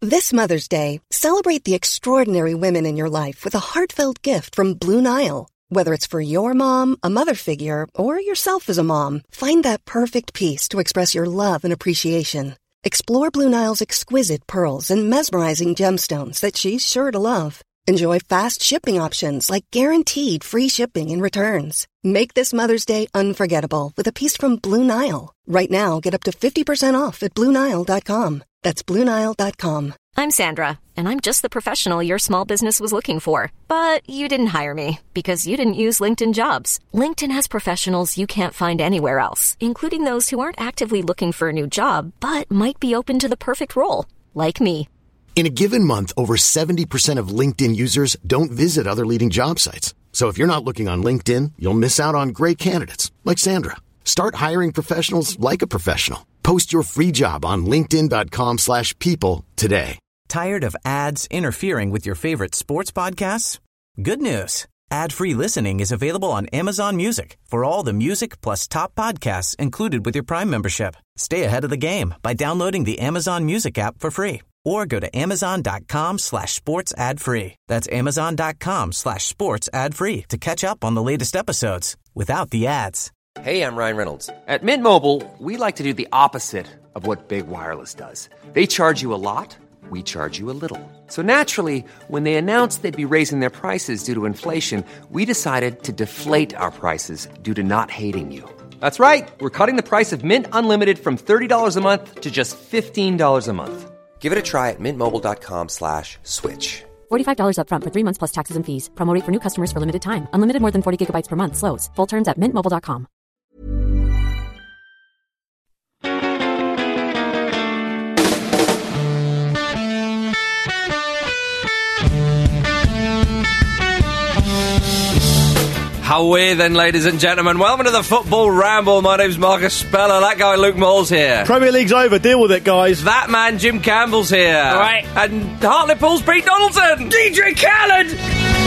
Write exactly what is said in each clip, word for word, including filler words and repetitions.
This Mother's Day, celebrate the extraordinary women in your life with a heartfelt gift from Blue Nile. Whether it's for your mom, a mother figure, or yourself as a mom, find that perfect piece to express your love and appreciation. Explore Blue Nile's exquisite pearls and mesmerizing gemstones that she's sure to love. Enjoy fast shipping options like guaranteed free shipping and returns. Make this Mother's Day unforgettable with a piece from Blue Nile. Right now, get up to fifty percent off at Blue Nile dot com. That's Blue Nile dot com. I'm Sandra, and I'm just the professional your small business was looking for. But you didn't hire me because you didn't use LinkedIn Jobs. LinkedIn has professionals you can't find anywhere else, including those who aren't actively looking for a new job, but might be open to the perfect role, like me. In a given month, over seventy percent of LinkedIn users don't visit other leading job sites. So if you're not looking on LinkedIn, you'll miss out on great candidates like Sandra. Start hiring professionals like a professional. Post your free job on linkedin dot com slash people today. Tired of ads interfering with your favorite sports podcasts? Good news. Ad-free listening is available on Amazon Music for all the music plus top podcasts included with your Prime membership. Stay ahead of the game by downloading the Amazon Music app for free or go to amazon dot com slash sports ad free. That's amazon dot com slash sports ad free to catch up on the latest episodes without the ads. Hey, I'm Ryan Reynolds. At Mint Mobile, we like to do the opposite of what Big Wireless does. They charge you a lot. We charge you a little. So naturally, when they announced they'd be raising their prices due to inflation, we decided to deflate our prices due to not hating you. That's right. We're cutting the price of Mint Unlimited from thirty dollars a month to just fifteen dollars a month. Give it a try at mintmobile.com slash switch. forty-five dollars up front for three months plus taxes and fees. Promo rate for new customers for limited time. Unlimited more than forty gigabytes per month. Slows full terms at mint mobile dot com. Away then, ladies and gentlemen. Welcome to the Football Ramble. My name's Marcus Speller. That guy, Luke Moll's here. Premier League's over. Deal with it, guys. That man, Jim Campbell's here. All right. And Hartlepool's Pete Donaldson. D J Khaled.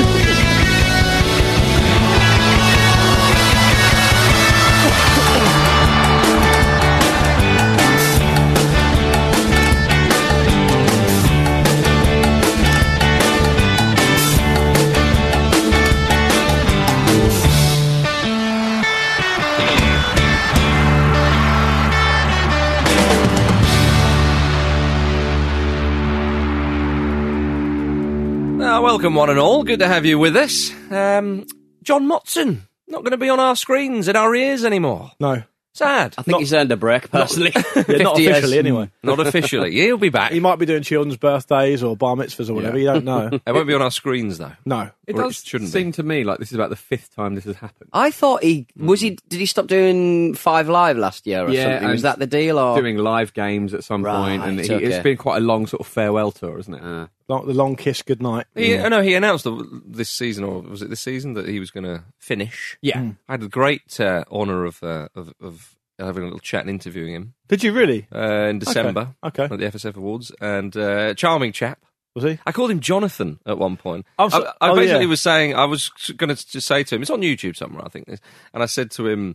Uh, welcome, one and all. Good to have you with us. Um, John Motson, not going to be on our screens, in our ears anymore. No. Sad. I think not, he's earned a break, personally. Not, yeah, not officially, years. Anyway. Not officially. He'll be back. He might be doing children's birthdays or bar mitzvahs or whatever. Yeah. You don't know. It won't be on our screens, though. No. It or does it shouldn't seem be. to me like this is about the fifth time this has happened. I thought he... Was he... Did he stop doing Five Live last year or yeah, something? Was that the deal? Or doing live games at some right, point, and he, okay. it's been quite a long sort of farewell tour, isn't it? Uh, Like the long kiss goodnight. He, yeah. No, he announced this season, or was it this season, that he was going to finish. Yeah. Mm. I had the great uh, honour of, uh, of of having a little chat and interviewing him. Did you really? Uh, in December. Okay. okay. At the F S F Awards. And uh, charming chap. Was he? I called him Jonathan at one point. I'm so, I, I oh, basically yeah. was saying, I was going to just say to him, it's on YouTube somewhere, I think. And I said to him,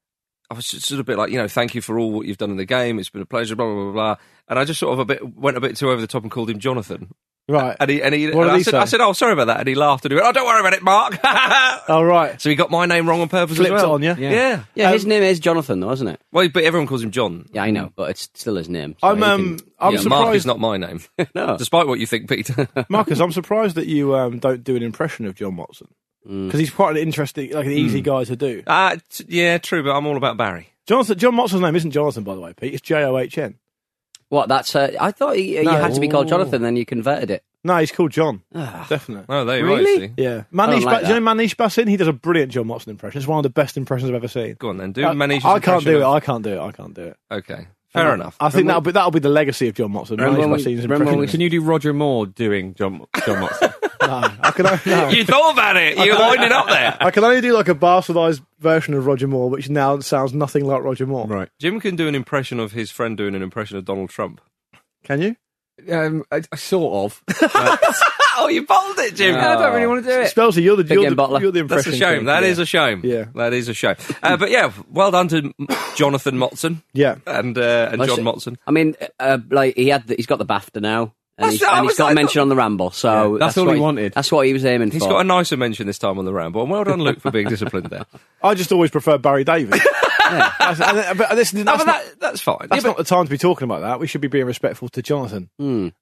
I was just sort of a bit like, you know, thank you for all what you've done in the game. It's been a pleasure, blah, blah, blah, blah. And I just sort of a bit went a bit too over the top and called him Jonathan. Right. And he, and he, what and did I, he said, say? I said, oh, sorry about that. And he laughed and he went, oh, don't worry about it, Mark. Oh, right. So he got my name wrong on purpose Flipped as well. it on you? Yeah. Yeah, yeah um, his name is Jonathan, though, isn't it? Well, but everyone calls him John. Yeah, I know, but it's still his name. So I'm, um, can, I'm yeah, surprised. Mark is not my name. No. Despite what you think, Peter. Marcus, I'm surprised that you um, don't do an impression of John Watson. Because mm. he's quite an interesting, like an easy mm. guy to do. Uh, t- yeah, true, but I'm all about Barry. Jonathan, John Watson's name isn't Jonathan, by the way, Pete. It's J O H N. What, that's... Uh, I thought he, no. you had to be called Jonathan, then you converted it. No, he's called John. Definitely. Oh, there you really? go. Yeah. Manish, like ba- do you know Manish Basin? He does a brilliant John Watson impression. It's one of the best impressions I've ever seen. Go on then, do uh, Manish's I can't do of... it. I can't do it. I can't do it. Okay, fair um, enough. I think that'll be that'll be the legacy of John Watson. Manish Basin's impression. Can you do Roger Moore doing John John Watson? No, I can only, no. You thought about it. You're winding up there. I can only do like a bastardised version of Roger Moore, which now sounds nothing like Roger Moore. Right. Jim can do an impression of his friend doing an impression of Donald Trump. Can you? Um, I, I sort of. But... Oh, you bold it, Jim. Uh, I don't really want to do it. Spelsy, you're the, you're the, you're the That's impression. a shame. King. That yeah. is a shame. Yeah. That is a shame. Uh, but yeah, well done to Jonathan Motson. Yeah. And uh, and I John should, Motson. I mean, uh, like he had, the, he's got the BAFTA now. And he's, That's- I and he's was got a like- mention on the Ramble, so Yeah, that's all what he wanted. That's what he was aiming He's for. got a nicer mention this time on the Ramble, and well done, Luke, for being disciplined there. I just always prefer Barry Davies. That's- and- but this, that's, No, but not, that, that's fine. that's Yeah, not the time to be talking about that. We should be being respectful to Jonathan. but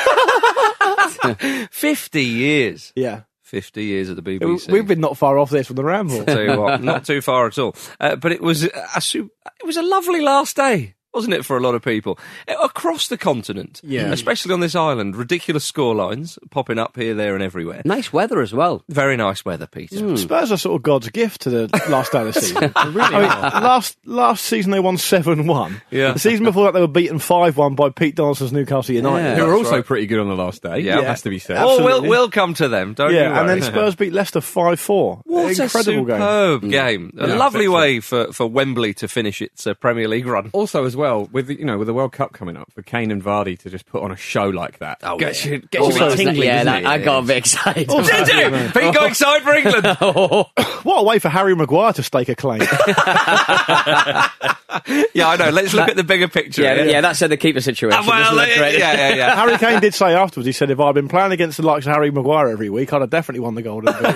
fifty years. Yeah. fifty years at the B B C. We've been not far off this from the Ramble. Tell you what, not too far at all. Uh, but it was a, su- it was a lovely last day, wasn't it, for a lot of people Uh, across the continent? Yeah. Especially on this island, ridiculous score lines popping up here, there, and everywhere. Nice weather as well. Very nice weather, Peter. Spurs are sort of God's gift to the last day of the season. really I mean, last last season they won seven one. Yeah. The season before that they were beaten five one by Pete Donaldson's Newcastle United. Yeah. Who were That's also right. pretty good on the last day. Yeah. has to be said. Oh, we'll Absolutely. we'll come to them. Don't you Yeah, and worry. then Spurs beat Leicester five four. What Incredible a game. superb game! A Yeah, lovely excellent. way for, for Wembley to finish its uh, Premier League run. Also, as well, with the, you know, with the World Cup coming up, for Kane and Vardy to just put on a show like that, Oh, gets yeah. you, gets Also, you a bit tingling, yeah, doesn't that, it? I got a bit excited. Did you? Pete got excited for England. What a way for Harry Maguire to stake a claim. Yeah, I know. Let's look at the bigger picture. yeah, yeah, that's the keeper situation. Uh, well, doesn't yeah, it, Fred? yeah, yeah, yeah. Harry Kane did say afterwards, he said, if I'd been playing against the likes of Harry Maguire every week, I'd have definitely won the Golden Boot.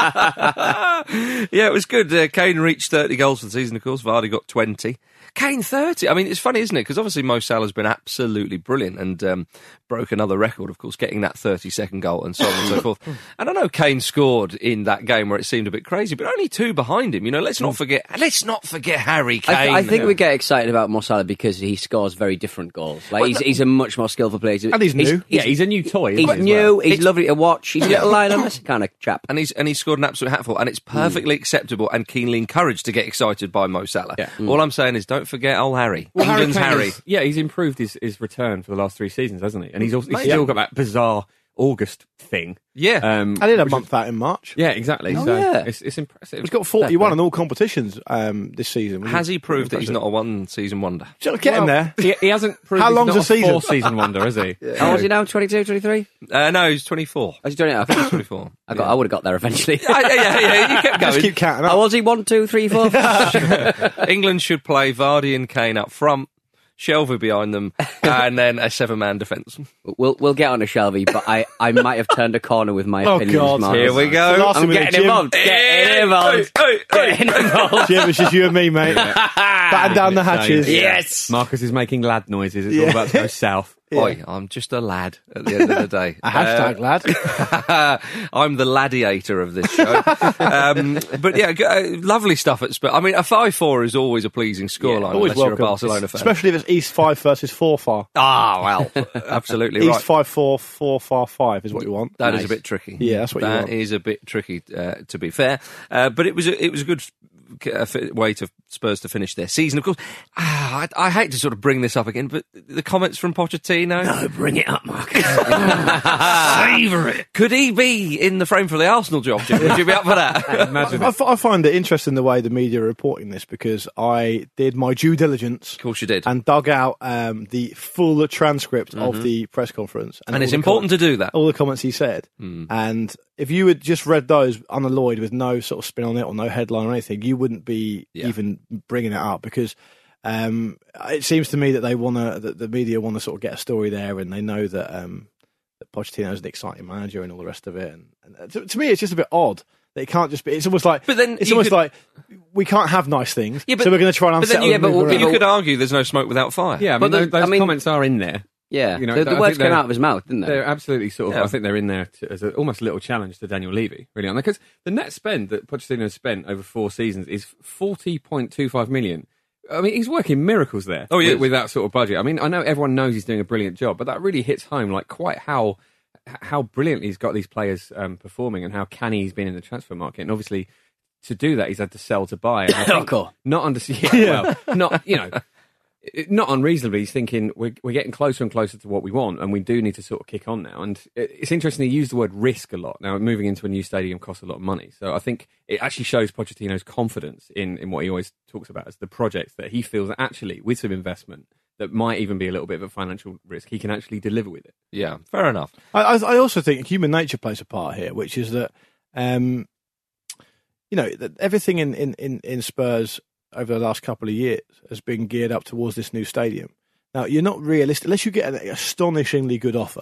Yeah, it was good. Uh, Kane reached thirty goals for the season, of course. Vardy got twenty. Kane thirty. I mean, it's funny, isn't it? Because obviously Mo Salah's been absolutely brilliant and um, broke another record, of course, getting that thirty-second goal and so on and so forth. And I know Kane scored in that game where it seemed a bit crazy, but only two behind him. You know, let's not forget. Let's not forget Harry Kane. I, th- I think we get excited about Mo Salah because he scores very different goals. Like he's, he's a much more skillful player. And he's new. Yeah, he's a new toy. Isn't He's he, as new. well? He's It's- lovely to watch. He's a little lioness kind of chap. And he's and he scored an absolute hatful, and it's perfectly acceptable and keenly encouraged to get excited by Mo Salah. Yeah. All I'm saying is, don't forget old Harry. Well, England's Kane Harry. is- yeah, he's improved his, his return for the last three seasons, hasn't he? And he's also he's Mate, still yeah. got that bizarre August thing. Yeah. Um, I did a which month is- out in March. Yeah, exactly. Oh, so yeah. it's, it's impressive. He's got forty-one in all competitions um, this season. Has he proved that he's not a one-season wonder? Just get him there. He, he hasn't proved How he's long's not a season? four-season wonder, has he? How old is he now? twenty-two, twenty-three? Uh, no, he's twenty-four. Has he done it? I think He's twenty-four. I, got, I would have got there eventually. yeah, yeah, yeah, yeah, you kept Just going. keep counting How up. old's he? One, two, three, four? England should play Vardy and Kane up front, Shelvey behind them, and then a seven-man defence. We'll we'll get on to Shelby, but I, I might have turned a corner with my Oh, opinions. God. Mark. Here we go. The last I'm thing we getting did, Jim- involved. Getting involved. Hey, hey, hey. Getting involved. Jim, it's just you and me, mate. Batten down the hatches. Yes. Marcus is making lad noises. It's all about to go south. Boy, I'm just a lad at the end of the day. A hashtag, lad. lad. I'm the ladiator of this show. um, but yeah, g- uh, lovely stuff at Spurs. I mean, a five four is always a pleasing scoreline Always unless you're a welcome. Barcelona fan. Especially if it's East five versus four far. Ah, well, absolutely East right. five four, four far five is what you want. That is Nice. a bit tricky. Yeah, that's what you That want. is a bit tricky, uh, to be fair. Uh, but it was a, it was a good uh, fi- way to Spurs to finish their season. Of course, ah, I, I hate to sort of bring this up again, but the comments from Pochettino. No, bring it up, Mark. Savour it. Could he be in the frame for the Arsenal job, Jim? Would you be up for that? Imagine I, it. f- I find it interesting the way the media are reporting this because I did my due diligence Of course you did. and dug out um, the full transcript of the press conference. And all it's the important comments- to do that. All the comments he said. And if you had just read those unalloyed with no sort of spin on it or no headline or anything, you wouldn't be Yeah. even bringing it up because um, it seems to me that they want to, that the media want to sort of get a story there and they know that, um, that Pochettino is an exciting manager and all the rest of it. And, and to, to me, it's just a bit odd. That it can't just be. It's almost like. But then it's you almost could- like we can't have nice things. Yeah, but- so we're going to try and but then unsettle. you- and yeah, but move we'll- around. But you could argue there's no smoke without fire. Yeah, I But mean, the- those, those I mean- comments are in there. Yeah, You know, the, I the think words came they're- out of his mouth, didn't they? They're absolutely sort of. Yeah. I think they're in there to, as a, almost a little challenge to Daniel Levy, really, on there because the net spend that Pochettino has spent over four seasons is forty point two five million. I mean, he's working miracles there. Oh, he with, is. with that sort of budget. I mean, I know everyone knows he's doing a brilliant job, but that really hits home, like quite how how brilliantly he's got these players um, performing and how canny he's been in the transfer market. And obviously, to do that, he's had to sell to buy. And I think course. Not under, yeah, well, not you know. it- Not unreasonably, he's thinking we're, we're getting closer and closer to what we want, and we do need to sort of kick on now. And it- it's interesting, he used the word risk a lot. Now, moving into a new stadium costs a lot of money. So I think it actually shows Pochettino's confidence in, in what he always talks about as the projects that he feels that actually, with some investment, that might even be a little bit of a financial risk, he can actually deliver with it. Yeah, fair enough. I, I I also think human nature plays a part here, which is that, um, you know, that everything in, in, in, in Spurs over the last couple of years has been geared up towards this new stadium. Now, you're not realistic unless you get an astonishingly good offer.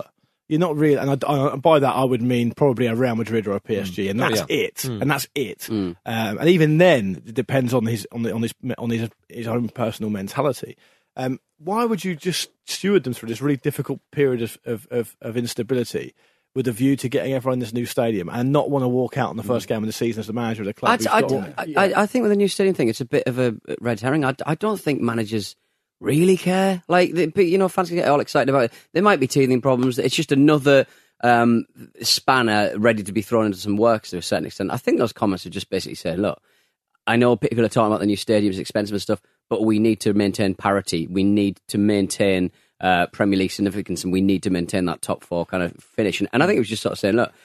you're not really, and I, I, by that I would mean probably a Real Madrid or a P S G, mm. and that's yeah. it, mm. and that's it. Mm. Um, and even then, it depends on his on the, on his on his his own personal mentality. Um, why would you just steward them through this really difficult period of of, of, of instability with a view to getting everyone in this new stadium and not want to walk out in the first game of the season as the manager of the club? I, I, got, I, yeah. I, I think with the new stadium thing, it's a bit of a red herring. I, I don't think managers really care. Like, they, you know, fans get all excited about it. There might be teething problems. It's just another um, spanner ready to be thrown into some works to a certain extent. I think those comments are just basically saying, look, I know people are talking about the new stadium is expensive and stuff, but we need to maintain parity. We need to maintain uh, Premier League significance, and we need to maintain that top four kind of finish. And, and I think it was just sort of saying, look,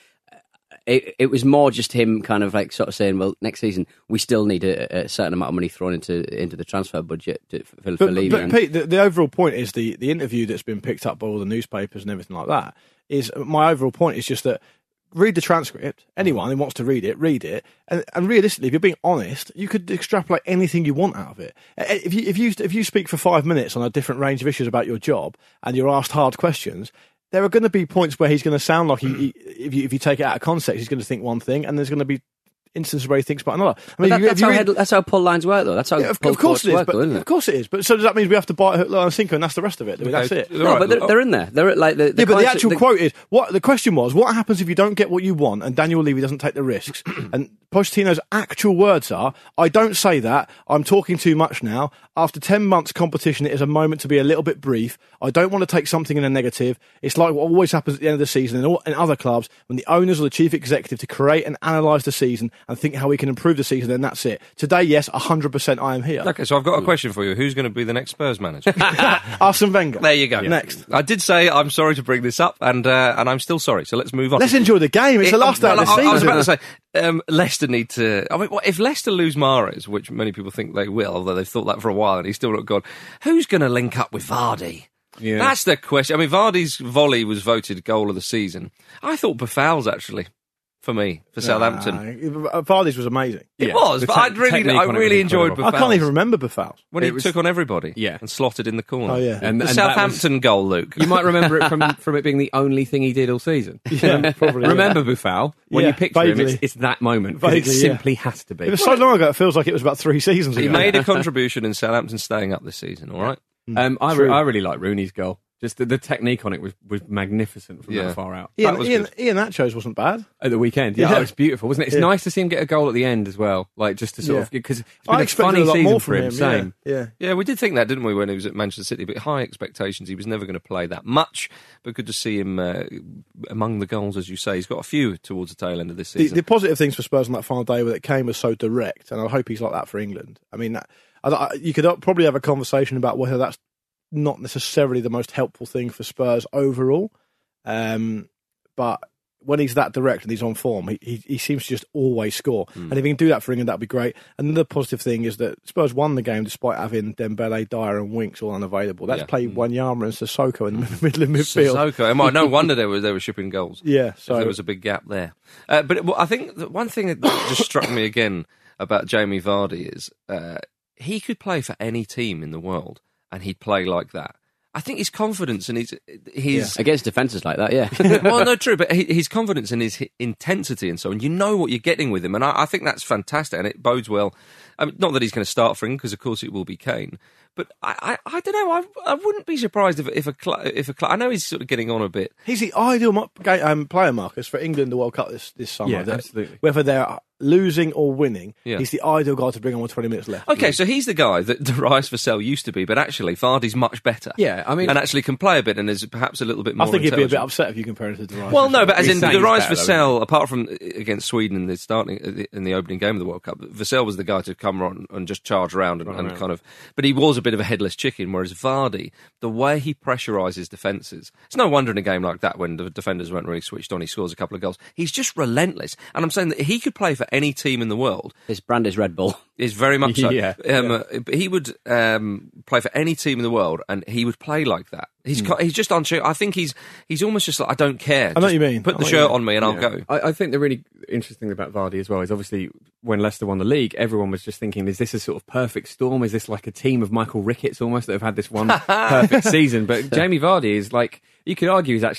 it, it was more just him kind of like sort of saying, well, next season we still need a, a certain amount of money thrown into into the transfer budget to, for, but, for but, leaving. but Pete, the, the overall point is the, the interview that's been picked up by all the newspapers and everything like that. Is my overall point is just that read the transcript. Anyone who wants to read it, read it. And, and realistically, if you're being honest, you could extrapolate anything you want out of it. If you if you if you speak for five minutes on a different range of issues about your job and you're asked hard questions, there are going to be points where he's going to sound like he, he if you if you take it out of context, he's going to think one thing, and there's going to be instances where he thinks about another. I mean, that, you, that's, you how read, head, that's how pull lines work, though. That's how yeah, of, pull of course it is. work, But, though, isn't it? Of course it is. But so does that mean we have to buy a hook, line, and sinker, and that's the rest of it? I mean, that's it. No, Right. but they're, they're in there. They're like the, the yeah, but the concept- actual the, quote is what the question was: what happens if you don't get what you want and Daniel Levy doesn't take the risks? And Pochettino's actual words are, "I don't say that. I'm talking too much now. After ten months competition, it is a moment to be a little bit brief. I don't want to take something in a negative. It's like what always happens at the end of the season in, all, in other clubs when the owners or the chief executive to create and analyse the season and think how we can improve the season. Then that's it. Today, yes, one hundred percent I am here." Okay, so I've got a question for you. Who's going to be the next Spurs manager? Arsene Wenger. There you go. Next. I did say I'm sorry to bring this up, and uh, and I'm still sorry. So let's move on. Let's enjoy the game. It's It- the last day well, of the I, season. I was about to say um, Leicester need to. I mean, what, if Leicester lose Mahrez, which many people think they will, although they've thought that for a while, and he's still not gone. Who's going to link up with Vardy? Yeah. That's the question. I mean, Vardy's volley was voted goal of the season. I thought Bafal's actually for me for Southampton. Uh, Vardy's was amazing. It Yeah, was, the but te- I really, technique I on it really was enjoyed incredible. Bafal's. I can't even remember Bafal's. when he It was- took on everybody, Yeah. and slotted in the corner. Oh, yeah. And, The and that was- Southampton goal, Luke. You might remember it from from it being the only thing he did all season. Yeah, probably. Remember Buffal? When Yeah, you picture him, vaguely. it's, it's that moment. 'Cause Vaguely, it yeah. simply has to be. It was so long ago, it feels like it was about three seasons ago. He made a contribution in Southampton staying up this season. All right. Um, I, True. re- I really like Rooney's goal. Just the, the technique on it was, was magnificent from Yeah. that far out. Ian, That was Ian, good. Ian Nacho's wasn't bad. At the weekend, yeah, Yeah. it was beautiful, wasn't it? It's Yeah. nice to see him get a goal at the end as well, like just to sort Yeah. of because it's been I a expected funny a lot season more for from him. him. Same. Yeah, yeah. Yeah, we did think that, didn't we, when he was at Manchester City? But high expectations. He was never going to play that much. But good to see him uh, among the goals, as you say. He's got a few towards the tail end of this The, season. the positive things for Spurs on that final day when it came was so direct, and I hope he's like that for England. I mean, that, I, I, you could probably have a conversation about whether that's not necessarily the most helpful thing for Spurs overall. Um, but when he's that direct and he's on form, he, he, he seems to just always score. Mm. And if he can do that for England, that'd be great. And the positive thing is that Spurs won the game despite having Dembele, Dyer and Winks all unavailable. That's Yeah. played Wanyama and Sissoko in the middle of midfield. Sissoko. Well, no wonder they were they were shipping goals. Yeah, so So there was a big gap there. Uh, but it, well, I think that one thing that just struck me again about Jamie Vardy is uh, he could play for any team in the world, and he'd play like that. I think his confidence and his his Against defences like that, yeah. well, no, true, but his confidence and his intensity and so on, you know what you're getting with him, and I, I think that's fantastic, and it bodes well. I mean, not that he's going to start for him, because of course it will be Kane, but I, I, I don't know. I, I wouldn't be surprised if if a cl- if a cl- I know he's sort of getting on a bit. he's the ideal mo- ga- um, player, Marcus, for England the World Cup this, this summer. Yeah, That absolutely. Whether they're losing or winning, Yeah. he's the ideal guy to bring on with twenty minutes left. Okay, so he's the guy that Darius Vassell used to be, but actually Vardy's much better. Yeah, I mean- and actually can play a bit and is perhaps a little bit I more. think he'd be a bit intelligent. upset if you compare him to Darius. Well, no, but as He's in saying he's Darius better, though, Vassell, apart from against Sweden in the starting in the opening game of the World Cup, Vassell was the guy to come on and just charge around and, Run and around. kind of. But he was a bit of a headless chicken, whereas Vardy, the way he pressuриses defences, it's no wonder in a game like that when the defenders weren't really switched on, he scores a couple of goals. He's just relentless, and I'm saying that he could play for any team in the world. His brand is Red Bull. Is very much so. Yeah, um, uh, he would um, play for any team in the world, and he would play like that. He's co- he's just unsure. I think he's he's almost just like, I don't care. I know what Just you mean. Put I the know what shirt you mean. on me and I'll Yeah. go. I, I think the really interesting thing about Vardy as well is obviously when Leicester won the league, everyone was just thinking, is this a sort of perfect storm? Is this like a team of Michael Ricketts almost that have had this one perfect season? But Jamie Vardy is like, you could argue he's actually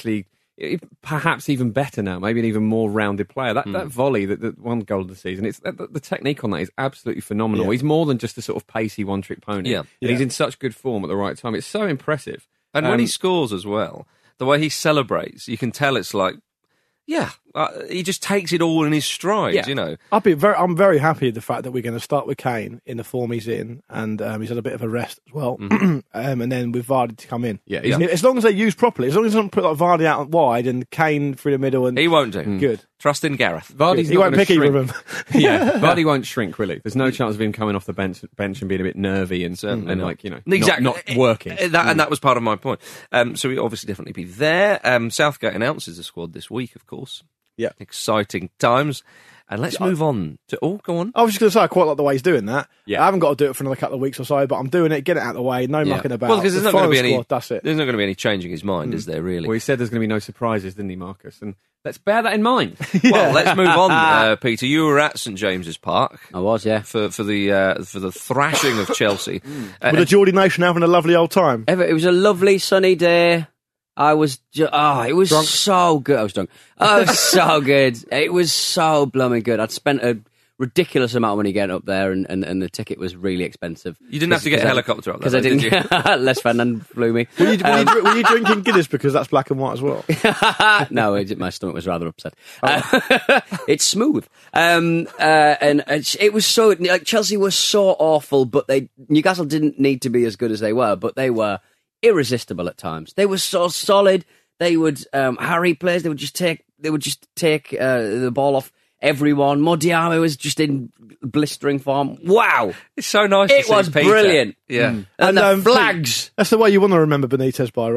perhaps even better now, maybe an even more rounded player. That Mm. that volley, that, that one goal of the season, it's the, the technique on that is absolutely phenomenal. Yeah. He's more than just a sort of pacey one-trick pony. Yeah. And Yeah. he's in such good form at the right time. It's so impressive. And when Um, he scores as well, the way he celebrates, you can tell it's like, yeah, uh, he just takes it all in his stride, Yeah. you know. I'd be very, I'm very happy with the fact that we're going to start with Kane in the form he's in, and um, he's had a bit of a rest as well, Mm-hmm. um, and then with Vardy to come in. Yeah, As- as long as they use properly, as long as they don't put like Vardy out wide and Kane through the middle, and He won't do. good. Trust in Gareth. Vardy's he not won't gonna pick either shrink. of them. Yeah, Vardy won't shrink, really. There's no chance of him coming off the bench, bench and being a bit nervy and, Certainly and not. like, you know, Exactly. not, not working. Uh, That, and that was part of my point. Um, so he'll obviously definitely be there. Um, Southgate announces the squad this week, of course. Yeah. Exciting times. And let's move on to... Oh, go on. I was just going to say, I quite like the way he's doing that. Yeah. I haven't got to do it for another couple of weeks or so, but I'm doing it, get it out of the way, no Yeah. mucking about. Well, because there's The not going to final be any... squad, that's it. There's not going to be any changing his mind, is there, really? Well, he said there's going to be no surprises, didn't he, Marcus? And let's bear that in mind. Well, let's move on, uh, Peter. You were at St James's Park I was, yeah. for, for, the, uh, for the thrashing of Chelsea. Uh, With the Geordie Nation having a lovely old time. Ever, it was a lovely sunny day. I was, ju- oh, it was so good. I was drunk. Oh, it was so good. It was so blooming good. I'd spent a ridiculous amount of money getting up there, and, and, and the ticket was really expensive. You didn't have to get a I- helicopter up there, because I though, didn't. did you? Les Ferdinand flew me. Were you, were, Um, you, dr- were you drinking Guinness because that's black and white as well? no, it, my stomach was rather upset. Oh. Uh, it's smooth, um, uh, and it's, it was so like Chelsea was so awful, but they Newcastle didn't need to be as good as they were, but they were irresistible at times. They were so solid. They would um, Harry plays. They would just take. They would just take uh, the ball off everyone. Modiamo was just in blistering form. Wow, It's so nice to it see was Peter. brilliant. Yeah. And, And, the um, flags. That's the way you want to remember Benitez by,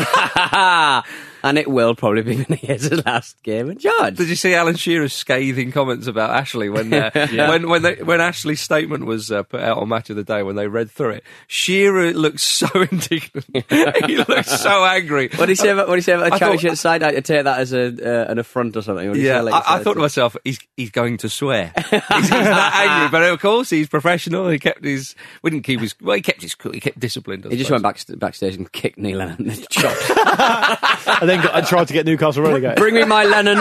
right? And it will probably be Benitez's last game in charge. Did you see Alan Shearer's scathing comments about Ashley when uh, when when, they, when Ashley's statement was uh, put out on Match of the Day, when they read through it? Shearer looked so indignant. He looked so angry. What did he say about, what did he say about the I championship thought- side? I take that as a, uh, an affront or something. What did he Yeah, say? Like, I, I uh, thought to myself, he's he's going to swear. He's, he's that angry, but of course he's professional. He kept his, we didn't keep his, well, he kept his, cool. He kept disciplined. I He just suppose. went back, backstage and kicked Neil Lennon in the chops. And then got, and tried to get Newcastle relegated. Bring me my Lennon.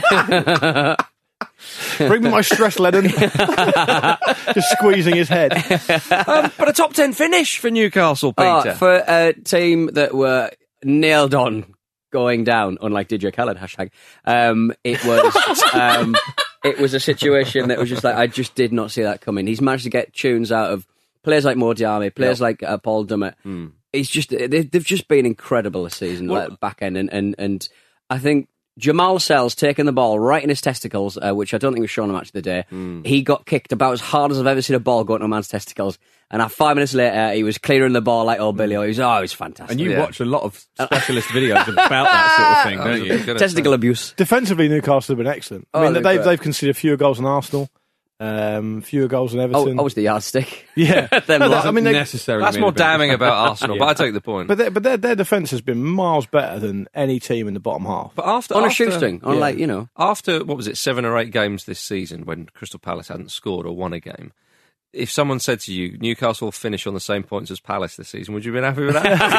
Bring me my stress, Lennon. Just squeezing his head. Um, but a top ten finish for Newcastle, Peter. Oh, for a team that were nailed on going down, unlike D J Khaled, hashtag, um, it was um, it was a situation that was just like, I just did not see that coming. He's managed to get tunes out of players like Mordiami, players Yep. like uh, Paul Dummett. Mm. He's just, they, they've just been incredible this season, Well- like back end, and, and, and I think Jamal Sells taking the ball right in his testicles, uh, which I don't think was shown on Match of the Day. Mm. He got kicked about as hard as I've ever seen a ball go into a man's testicles. And uh, five minutes later, he was clearing the ball like old Billy. He was, oh, it was fantastic. And you Yeah. watch a lot of specialist videos about that sort of thing, I was don't you? gonna Testicle say. abuse. Defensively, Newcastle have been excellent. I Oh, mean, they're they've, great. they've conceded fewer goals than Arsenal, um, fewer goals than Oh, Everton. I was the yardstick. yeah. Them No, lot. I mean, they, necessarily That's mean more a bit. damning about Arsenal, but Yeah. I take the point. but their, but their, their defence has been miles better than any team in the bottom half. But after On a after, shoestring, on yeah. like, you know. after what was it, seven or eight games this season when Crystal Palace hadn't scored or won a game, if someone said to you, Newcastle will finish on the same points as Palace this season, would you have been happy with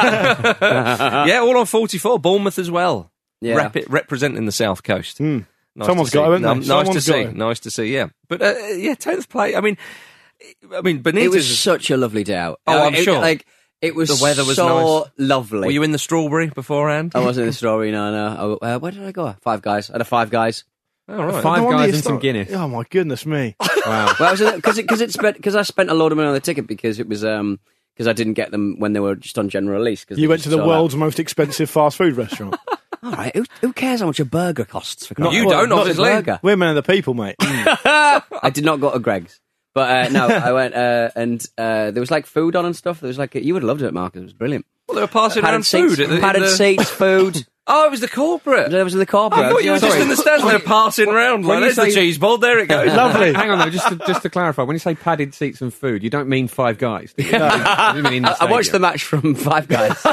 that? Yeah, all on forty-four. Bournemouth as well. Yeah. Rep- representing the South Coast. Hmm. Nice Someone's to got see. to, haven't they? Um, Nice to Someone's got see. to. Nice to see, yeah. But, uh, yeah, tenth play. I mean, I mean, Benitez... It was such a lovely day out. Oh, Uh, I'm it- sure. Like, it was The weather was so nice. lovely. Were you in the strawberry beforehand? I wasn't in the story, no, no. Oh, uh, where did I go? Five Guys. I had a Five Guys. All right. Five No wonder guys you and some start- Guinness. Oh, my goodness me. Wow. Well, because it, because it, spent because I spent a load of money on the ticket because it was um because I didn't get them when they were just on general release. Cause You they went just to the sold out. world's most expensive fast food restaurant. All right, who, who cares how much a burger costs? For You Christ's don't, sake? Not a obviously. burger. We're men of the people, mate. I did not go to Greg's. But uh, no, I went uh, and uh, there was like food on and stuff. There was like you would have loved it, Marcus. It was brilliant. Well, they were passing around Padded seats, food. At the, padded the... seats, food. Oh, it was the corporate. There was the corporate. I thought you were just Sorry. in the stands there passing around. when Like, you there's the say- cheese board. There it goes. Lovely. Hang on though, just to, just to clarify, when you say padded seats and food, you don't mean Five Guys. Do you? You mean in the I, I watched the stadium. match from Five Guys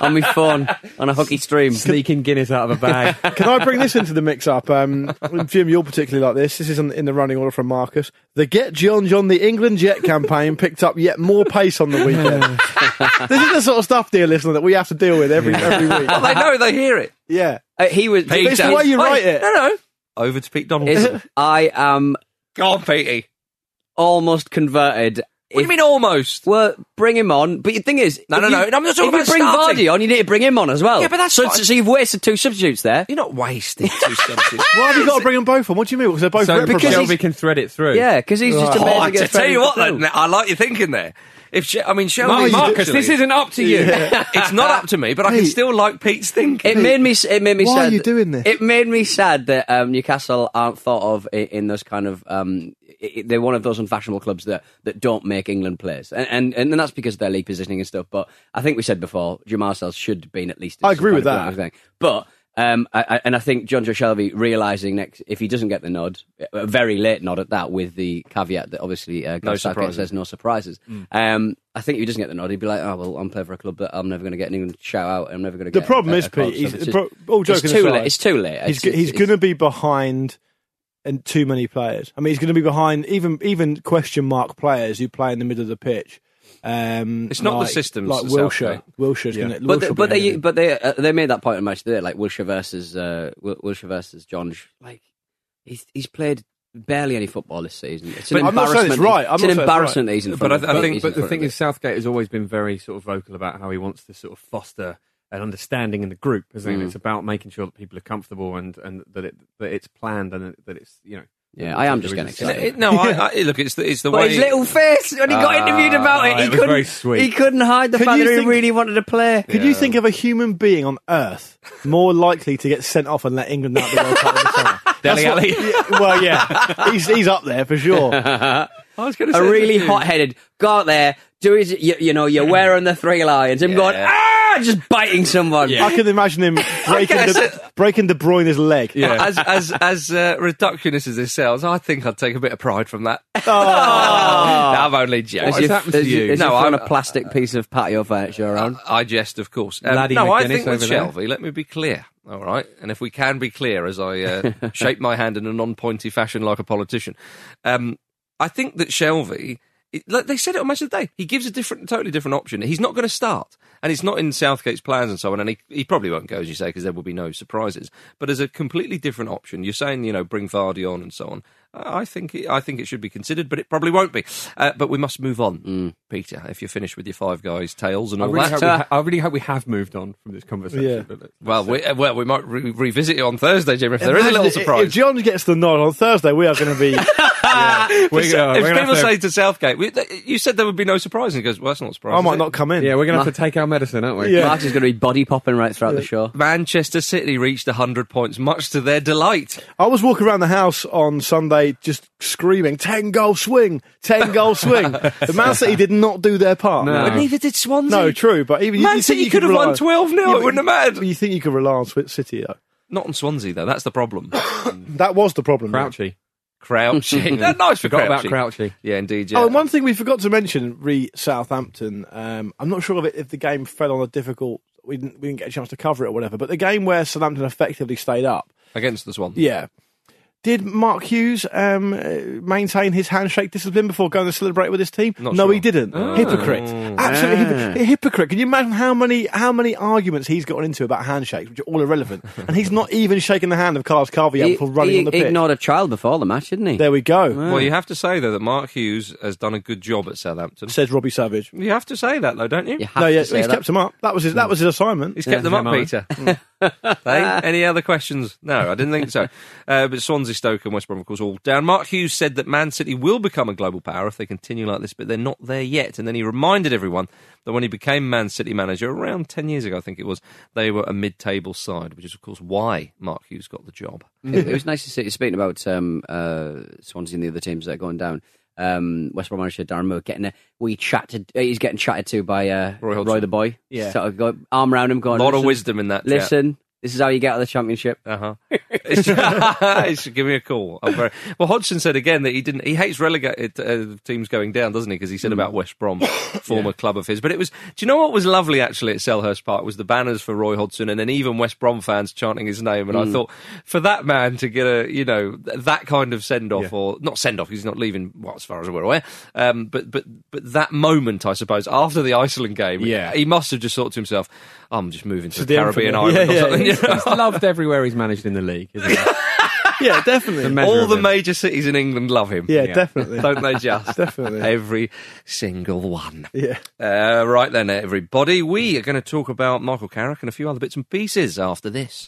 on my phone on a hooky stream. Sneaking Guinness out of a bag. Can I bring this into the mix-up? Um, Jim, you're particularly like this. This is in, in the running order from Marcus. The Get John John the England Jet campaign picked up yet more pace on the weekend. This is the sort of stuff, dear listener, that we have to deal with every every week. Well, they know, they hear it. Yeah. Uh, he was. Pete, It's the way you Wait, write it. No, no. Over to Pete Donald. Is, I am Go on, Petey. almost converted. What do you mean almost? Well, bring him on. But the thing is, No, if no, you, no, I'm not talking if you about bring starting. Vardy on, you need to bring him on as well. Yeah, but that's so, fine. so you've wasted two substitutes there. You're not wasting two substitutes. Why have you got to bring them both on? What do you mean? Because they're both So reprobates. because Shelby can thread it through. Yeah, because he's just Oh, amazing. Oh, I at to tell threading you what, through. then, I like your thinking there. If she, I mean, Shelby, Marcus, Marcus, actually- this isn't up to you. It's not up to me, but I can Pete. still like Pete's thinking. It made me. It made me Why sad. are you doing this? It made me sad that um, Newcastle aren't thought of i- in those kind of. Um, i- they're one of those unfashionable clubs that, that don't make England players, and, and and that's because of their league positioning and stuff. But I think we said before, Jamal Sells should have been at least. I some agree kind with of that. global thing. But. Um, I, I, and I think John Joe Shelby realising next if he doesn't get the nod, a very late nod at that, with the caveat that obviously uh, No Gareth Southgate surprises. says no surprises. Um, I think if he doesn't get the nod, he'd be like, "Oh well, I'm playing for a club that I'm never going to get an England shout out. And I'm never going to The get." problem a, is, a club." Pete, he's, So it's the just- pro- all it's joking too aside, late. It's too late. He's, It's- g- he's it's- going to be behind and too many players. I mean, he's going to be behind even even question mark players who play in the middle of the pitch. Um, It's not the like, systems like at Wilshire. Southgate. Wilshire's Yeah. going to. But they, but they but they uh, they made that point in match today, like Wilshire versus uh, Wil- Wilshire versus John. Like he's he's played barely any football this season. It's an But I'm not saying it's embarrassment. right. I'm it's not an saying it's embarrassment right. that he's in But front I of. th- I he's think- in But the front thing of is, it. Southgate has always been very sort of vocal about how he wants to sort of foster an understanding in the group. Isn't it? Mm. It's about making sure that people are comfortable and, and that it that it's planned and that it's you know. Yeah, I am just there getting is- excited. It- no, I, I, look, it's the, it's the But way. his little face when he got Ah, interviewed about it, he it was couldn't. very sweet. He couldn't hide the Could fact you that he think- really wanted to play. Could you think of a human being on Earth more likely to get sent off and let England out the World Cup in the summer? Dele That's what- Alli. yeah, well, yeah, he's he's up there for sure. I was going to A say really that- hot-headed, go out there, do his, you, you know, you're wearing the three lions, him going, ah, just biting someone. I can imagine him breaking guess the, it- breaking De Bruyne's leg. Yeah. As as as uh, reductionist as this sounds, I think I'd take a bit of pride from that. Oh. No, I'm only What joking. has happened to As you? As No, no, I'm- on a plastic piece of patio furniture around. I jest, of course. Um, Laddie no, I McGuinness think with over there. Shelby, let me be clear, all right? And if we can be clear, as I uh, shake my hand in a non-pointy fashion like a politician, um, I think that Shelby, it, like they said it on Match of the Day, he gives a different, totally different option. He's not going to start, and it's not in Southgate's plans and so on, and he, he probably won't go, as you say, because there will be no surprises. But as a completely different option, you're saying, you know, bring Vardy on and so on. I think it, I think it should be considered, but it probably won't be. Uh, but we must move on, Peter. If you're finished with your Five Guys tales and I all really, that, hope we ha- I really hope we have moved on from this conversation. Yeah. But let's- well, we, uh, well, we might re- revisit it on Thursday, Jim. If there is a Imagine little if- surprise. If John gets the nod on Thursday, we are going to be. We're if gonna- we're gonna people have to- say to Southgate, we, you said there would be no surprise, and he goes, "Well, that's not a surprise." I is might it?" not come in. yeah, we're going to have to take our medicine, aren't we? Yeah. Mark is going to be body popping right throughout the show. Manchester City reached one hundred points, much to their delight. I was walking around the house on Sunday just screaming, ten goal swing, ten goal swing. The Man City did not do their part. No. But neither did Swansea. No, true, but even Man you, you City think you could have rely- won twelve nil. Yeah, It but wouldn't have mattered. But you think you could rely on Swi- City, though? Not on Swansea, though. That's the problem. That was the problem. yeah. Crouchy. Crouchy. That's nice for Forgot about Crouchy. Crouchy. Yeah, indeed. Yeah. Oh, and one thing we forgot to mention, re Southampton. Um, I'm not sure if, it, if the game fell on a difficult. We didn't, we didn't get a chance to cover it or whatever. But the game where Southampton effectively stayed up. Against the Swans. Yeah. Did Mark Hughes um, uh, maintain his handshake discipline before going to celebrate with his team? Not no, sure. he didn't. Hypocrite. Absolutely hypo- hypocrite. Can you imagine how many how many arguments he's gotten into about handshakes, which are all irrelevant? And he's not even shaking the hand of Carlos Carvalho He, before running he on the pitch. ignored a child before the match, didn't he? There we go. Well, you have to say, though, that Mark Hughes has done a good job at Southampton. Says Robbie Savage. You have to say that, though, don't you? You have No, yeah, to say he's that. kept him up. That was his. That was his assignment. He's kept them up, Am I? Peter. Hey, any other questions? No, I didn't think so. Uh, but Swansea, Stoke and West Brom, of course, all down. Mark Hughes said that Man City will become a global power if they continue like this, but they're not there yet. And then he reminded everyone that when he became Man City manager, around ten years ago, I think it was, they were a mid-table side, which is, of course, why Mark Hughes got the job. It, it was nice to see, speaking about um, uh, Swansea and the other teams that are going down, um, West Brom manager Darren Moore getting a wee chatted, uh, he's getting chatted to by uh, Roy Roy, Hodgson. the boy. Yeah. Sort of go, arm around him A going, lot of "Listen, wisdom in that chat. Listen, this is how you get out of the championship. Uh-huh. he should give me a call. I'm very... Well, Hodgson said again that he didn't. He hates relegated uh, teams going down, doesn't he? Because he said mm. about West Brom, former yeah. club of his. But it was. Do you know what was lovely actually at Selhurst Park was the banners for Roy Hodgson, and then even West Brom fans chanting his name. And mm. I thought for that man to get a you know that kind of send off, yeah. or not send off, he's not leaving. Well, as far as we're aware. Um, but but but that moment, I suppose, after the Iceland game, yeah. he must have just thought to himself, "I'm just moving to, to the Caribbean island yeah, or yeah, something." He's, you know? He's loved everywhere he's managed in the league, isn't he? Yeah, definitely. The All the him. major cities in England love him. Yeah, yeah. definitely. Don't they just? Definitely. Every single one. Yeah. Uh, right then, everybody. We are going to talk about Michael Carrick and a few other bits and pieces after this.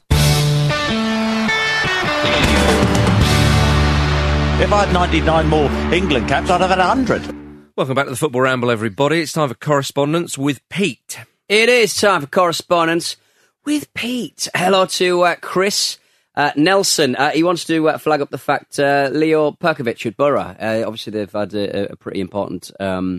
If I had ninety-nine more England caps, I'd have had one hundred. Welcome back to the Football Ramble, everybody. It's time for correspondence with Pete. It is time for correspondence with Pete. Hello to uh, Chris uh, Nelson. Uh, he wants to uh, flag up the fact uh, Leo Perkovic at Borough. Uh, obviously, they've had a, a pretty important um,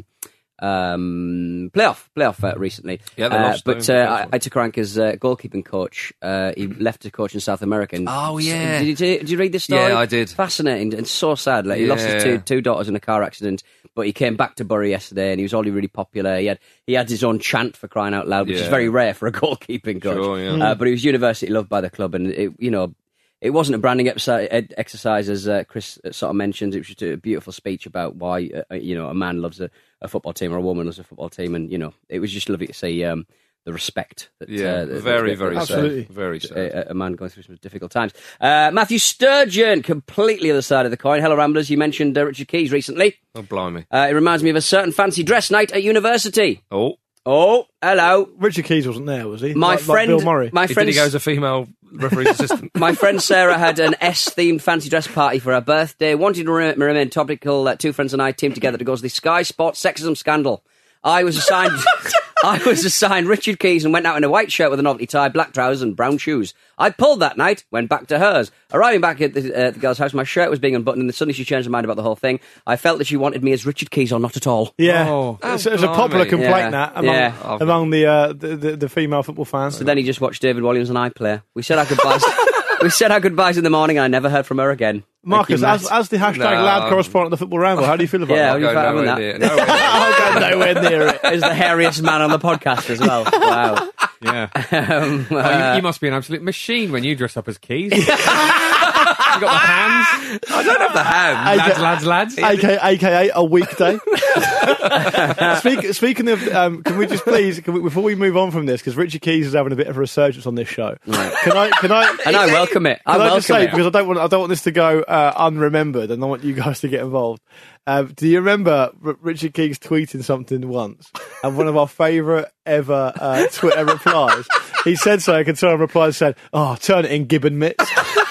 um, playoff playoff uh, recently. Yeah, they uh, lost. But uh, Aitor Karanka's uh, goalkeeping coach, uh, he left to coach in South America. And oh, yeah. Did you, did you read this story? Yeah, I did. Fascinating and so sad. Like, he yeah. lost his two, two daughters in a car accident. But he came back to Bury yesterday, and he was already really popular. He had he had his own chant for crying out loud, which yeah. is very rare for a goalkeeping coach. Sure, yeah. uh, but he was universally loved by the club, and it, you know, it wasn't a branding exercise, as uh, Chris sort of mentioned. It was just a beautiful speech about why uh, you know a man loves a, a football team or a woman loves a football team, and you know, it was just lovely to see. Um, The respect. That, yeah, uh, that, very, that, very that, absolutely, sad. Very sad. A, a man going through some difficult times. Uh, Matthew Sturgeon, completely other side of the coin. Hello, Ramblers. You mentioned uh, Richard Keys recently. Oh, blimey! Uh, it reminds me of a certain fancy dress night at university. Oh, oh, hello. Richard Keys wasn't there, was he? My like, friend, like Bill Murray. my friend, did he go as a female referee's assistant? My friend Sarah had an S-themed fancy dress party for her birthday. Wanting to re- remain topical, uh, two friends and I teamed together to go to the Sky Sports sexism scandal. I was assigned. I was assigned Richard Keys and went out in a white shirt with a novelty tie, black trousers and brown shoes. I pulled that night, went back to hers. Arriving back at the, uh, the girl's house, my shirt was being unbuttoned and suddenly she changed her mind about the whole thing. I felt that she wanted me as Richard Keys or not at all. Yeah, oh, it's, it's a popular blimey. complaint Yeah. that among, Yeah. among the, uh, the, the the female football fans. So then he just watched David Williams and iPlayer. We said our goodbyes. we said our goodbyes in the morning and I never heard from her again. Marcus, you, as, as the hashtag No. lad correspondent of the Football Ramble, how do you feel about Yeah, that? you I'll go felt having nowhere that? near, nowhere near. I'll go nowhere near it. As the hairiest man on the podcast as well. Wow. Yeah. Um, Oh, uh, you, you must be an absolute machine when you dress up as Keys. You got the hands. I don't have the hands. Lads, lads, lads. A K A, A K A a weekday. Speak, speaking of, um, can we just please, can we, before we move on from this, because Richard Keys is having a bit of a resurgence on this show. Right. Can I? Can I? and I welcome it. I Can I, welcome just say, it. because I don't want I don't want this to go uh, unremembered, and I want you guys to get involved. Um, do you remember R- Richard Keys tweeting something once, and one of our favourite ever uh, Twitter replies? He said so. I can tell. Replied said, "Oh, turn it in, Gibbon mitts."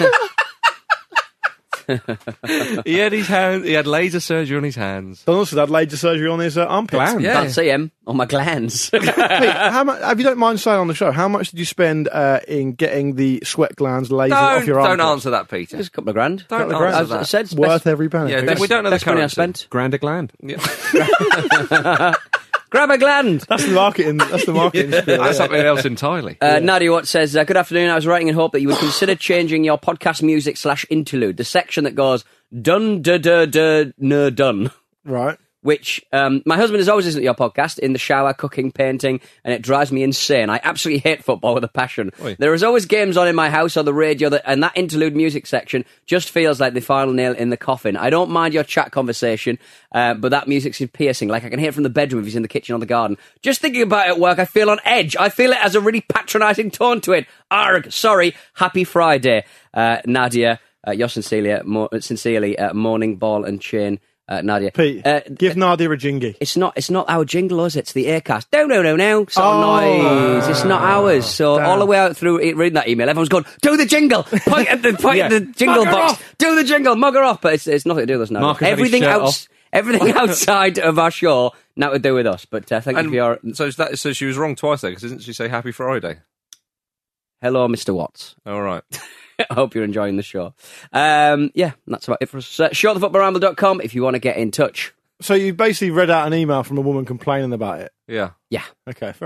He had his hand. He had laser surgery on his hands. And also had laser surgery on his uh, armpits. Glands. Yeah. Can't see him on my glands. Pete, how much? If you don't mind saying on the show, how much did you spend uh, in getting the sweat glands lasered Don't, off your don't armpits? answer that, Peter. Just a couple of grand. Don't couple of answer grand. that. I said Worth best, every pound. Yeah, Pete. we don't know the best money I currency. spent. Grand a gland. Yeah. Grab a gland. That's the marketing. That's the marketing. spiel, That's yeah. something else entirely. Uh, Nadia Watt says, uh, good afternoon. I was writing in hope that you would consider changing your podcast music slash interlude, the section that goes dun da da da no dun. Right. Which um, my husband is always listening to your podcast in the shower, cooking, painting, and it drives me insane. I absolutely hate football with a passion. Oi. There is always games on in my house or the radio, that, and that interlude music section just feels like the final nail in the coffin. I don't mind your chat conversation, uh, but that music's piercing. Like I can hear it from the bedroom if he's in the kitchen or the garden. Just thinking about it at work, I feel on edge. I feel it has a really patronising tone to it. Arg, sorry. Happy Friday, uh, Nadia. Uh, yours sincerely, uh, mo- sincerely uh, Morning Ball and Chain. Uh, Nadia. Pete, uh, give Nadia a jingy. It's not. It's not our jingle, is it? It's the Aircast. No, no, no, no. Sort of Oh. noise. It's not ours. So Damn. all the way out through it, reading that email, everyone's going, "Do the jingle." Point at the point Yeah. at the jingle Mug her box. off. Do the jingle. Mug her off. But it's, it's nothing to do with us now. Mark has had his Everything shirt else. off. Everything outside of our show, now to do with us. But uh, thank you And for your so is that so she was wrong twice there because didn't she say Happy Friday? hello, Mister Watts. All right. I hope you're enjoying the show. Um, yeah, that's about it for us. Uh, show the football ramble dot com if you want to get in touch. So you basically read out an email from a woman complaining about it. Yeah. Yeah. Okay, fair enough.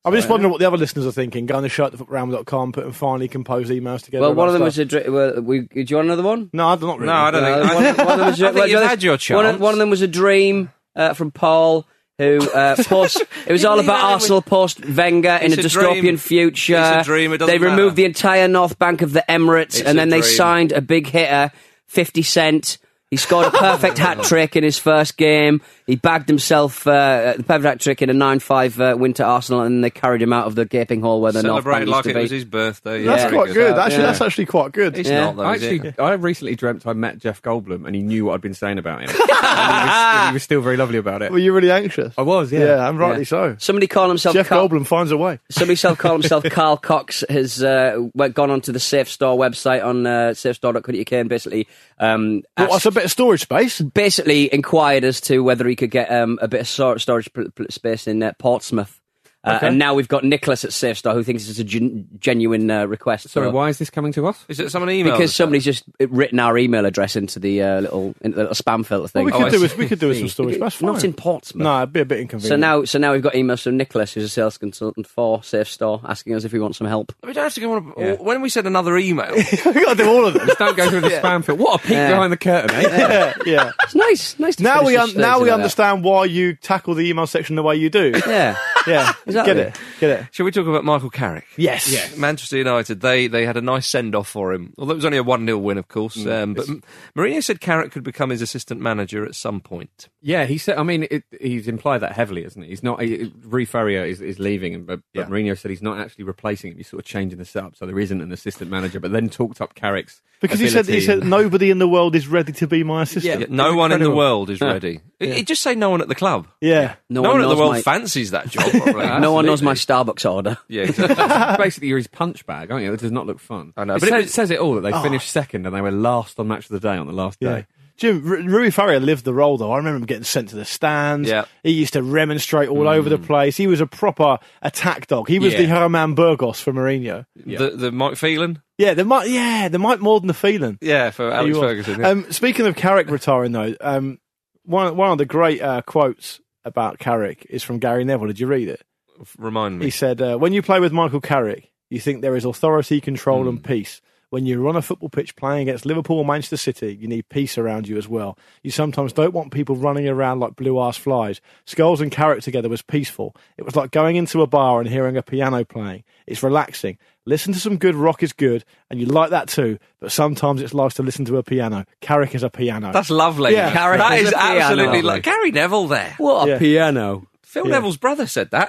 I'm just wondering what the other listeners are thinking. Going to show at the foot ramble dot com, putting finely composed emails together. Well, one of them stuff. was a dream. Well, we, do you want another one? No, I don't really. No, I don't Uh, think. one, I, one of them was, I think well, you've one- had your chance. One of, one of them was a dream uh, from Paul, who uh, post. It was You all believe about that? Arsenal post Wenger in a, It's a dystopian dream. future. It's a dream, it doesn't They removed matter. the entire north bank of the Emirates, It's and a then they dream. signed a big hitter, fifty Cent. He scored a perfect hat trick in his first game. He bagged himself uh, the perfect hat trick in a nine five uh, win to Arsenal, and they carried him out of the gaping hole where the north bank Celebrated used like to it be. was his birthday. That's Yeah, quite very good. Actually, Yeah. that's actually quite good. It's Yeah. not, though, I is it? actually, I recently dreamt I met Jeff Goldblum and he knew what I'd been saying about him. and he, was, he was still very lovely about it. Were you really anxious? I was, yeah. Yeah, and rightly Yeah. so. Somebody called himself Jeff Carl- Goldblum finds a way. Somebody self called himself Carl Cox has uh, went, gone onto the Safe Store website on uh, safe store dot co dot U K and basically um, What, what's asked- a bit of storage space? basically inquired as to whether he could get um, a bit of stor- storage pl- pl- space in uh, Portsmouth. Uh, Okay. And now we've got Nicholas at Safe Store who thinks it's a gen- genuine uh, request. Sorry, So- why is this coming to us? Is it someone emailed? Because us somebody's just written our email address into the uh, little into the little spam filter What thing. we Oh, could I do see. is we could do with some storage space. Not fine. in Portsmouth. No, it'd be a bit inconvenient. So now, so now we've got emails from Nicholas, who's a sales consultant for Safe Store, asking us if we want some help. that? We don't have to go on. A, Yeah. When we said another email, we got to do all of them. Don't go through the spam filter. What a peek Yeah. behind the curtain, eh? yeah, yeah. It's nice, nice. To Now finish we the un- show now we like understand why you tackle the email section the way you do. that. Yeah. Yeah, Exactly. get it, get it. shall we talk about Michael Carrick? Yes, Yes. Manchester United, they they had a nice send-off for him. Although it was only a one nil win, of course. Mm, um, but M- Mourinho said Carrick could become his assistant manager at some point. Yeah, he said. I mean, it, he's implied that heavily, isn't he? He's not. He, Rui Ferrier is, is leaving, and but, but Yeah. Mourinho said he's not actually replacing him. He's sort of changing the setup, so there isn't an assistant manager. But then talked up Carrick's Because he said he ability said and- nobody in the world is ready to be my assistant. Yeah, no one in the incredible. world is ready. It, it just say no one at the club. Yeah. No, No, one one at the knows world my, fancies that job. Probably. no one knows my Absolutely. Starbucks order. Yeah, exactly. Basically, you're his punch bag, aren't you? That does not look fun. I know, It, but it says, was- says it all that they finished second and they were last on Match of the Day on the last Yeah. day. Jim, R- Rui Ferrier lived the role, though. I remember him getting sent to the stands. Yeah. He used to remonstrate all over the place. He was a proper attack dog. He was Yeah. the Herman Burgos for Mourinho. The the Mike Phelan. Yeah, there might, yeah, there might more than the feeling. Yeah, for Alex He was. Ferguson. Yeah. Um, speaking of Carrick retiring, though, um, one one of the great uh, quotes about Carrick is from Gary Neville. Did you read it? Remind me. He said, uh, "When you play with Michael Carrick, you think there is authority, control, Hmm. and peace. When you're on a football pitch playing against Liverpool or Manchester City, you need peace around you as well. You sometimes don't want people running around like blue-ass flies. Scholes and Carrick together was peaceful. It was like going into a bar and hearing a piano playing. It's relaxing. Listen to some good rock is good, and you like that too, but sometimes it's nice to listen to a piano. Carrick is a piano. That's lovely. Yeah. Carrick that is is a piano. absolutely like Gary Neville there. What a Yeah. piano. Phil Neville's brother said that.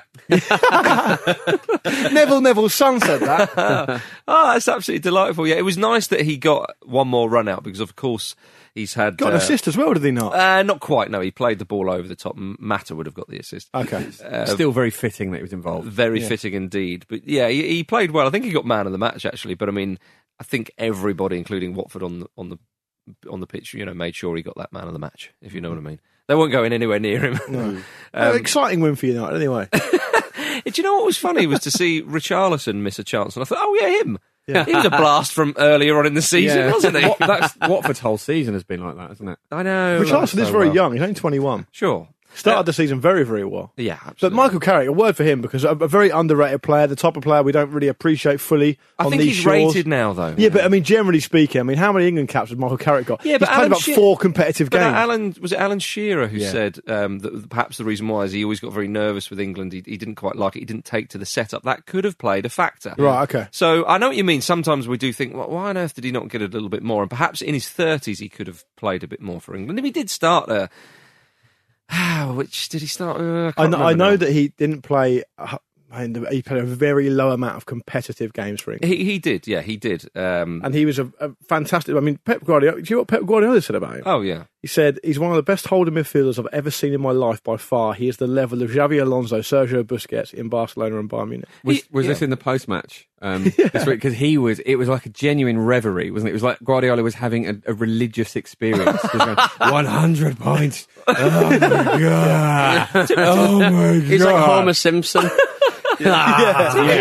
Neville Neville's son said that. Oh, that's absolutely delightful. Yeah, it was nice that he got one more run out because, of course, he's had Got an uh, assist as well, did he not? Uh, not quite. No, he played the ball over the top. Mata would have got the assist. Okay. Uh, Still very fitting that he was involved. very fitting indeed. But yeah, he, he played well. I think he got man of the match actually. But I mean, I think everybody, including Watford on the on the on the pitch, you know, made sure he got that man of the match. If you know what I mean. They weren't going anywhere near him. No. Um, Uh, exciting win for United, anyway. Do you know what was funny was to see Richarlison miss a chance, and I thought, oh yeah, him. He was a blast from earlier on in the season, Yeah. wasn't he? Wat- that's Watford's whole season has been like that, isn't it? I know. Richarlison is So very well. young. He's only twenty-one. Sure. Started the season very, very well. Yeah, But absolutely. Michael Carrick, a word for him, because a, a very underrated player, the type of player we don't really appreciate fully I on think these he's shores. rated now, though. Yeah, but I mean, generally speaking, I mean, how many England caps has Michael Carrick got? Yeah, but He's played Alan about Shearer- four competitive But games. Alan was it Alan Shearer who Yeah. said um, that perhaps the reason why is he always got very nervous with England. He, he didn't quite like it. He didn't take to the setup. That could have played a factor. Right, okay. So I know what you mean. Sometimes we do think, well, why on earth did he not get a little bit more? And perhaps in his thirties he could have played a bit more for England. If he did start there, which did he start? Uh, I, I can't know, I remember know now. that he didn't play. Uh, I mean, he played a very low amount of competitive games for England, he he did. Yeah, he did. Um, and he was a, a fantastic. I mean, Pep Guardiola. Do you know what Pep Guardiola said about him? oh yeah. He said he's one of the best holding midfielders I've ever seen in my life by far. He is the level of Xavi Alonso, Sergio Busquets in Barcelona and Bayern Munich. Was, He- was yeah. this in the post match um, this week? Because he was, it was like a genuine reverie, wasn't it? It was like Guardiola was having a, a religious experience. He was going, one hundred points. Oh my god! Oh my god! He's like Homer Simpson. yeah. To be, to be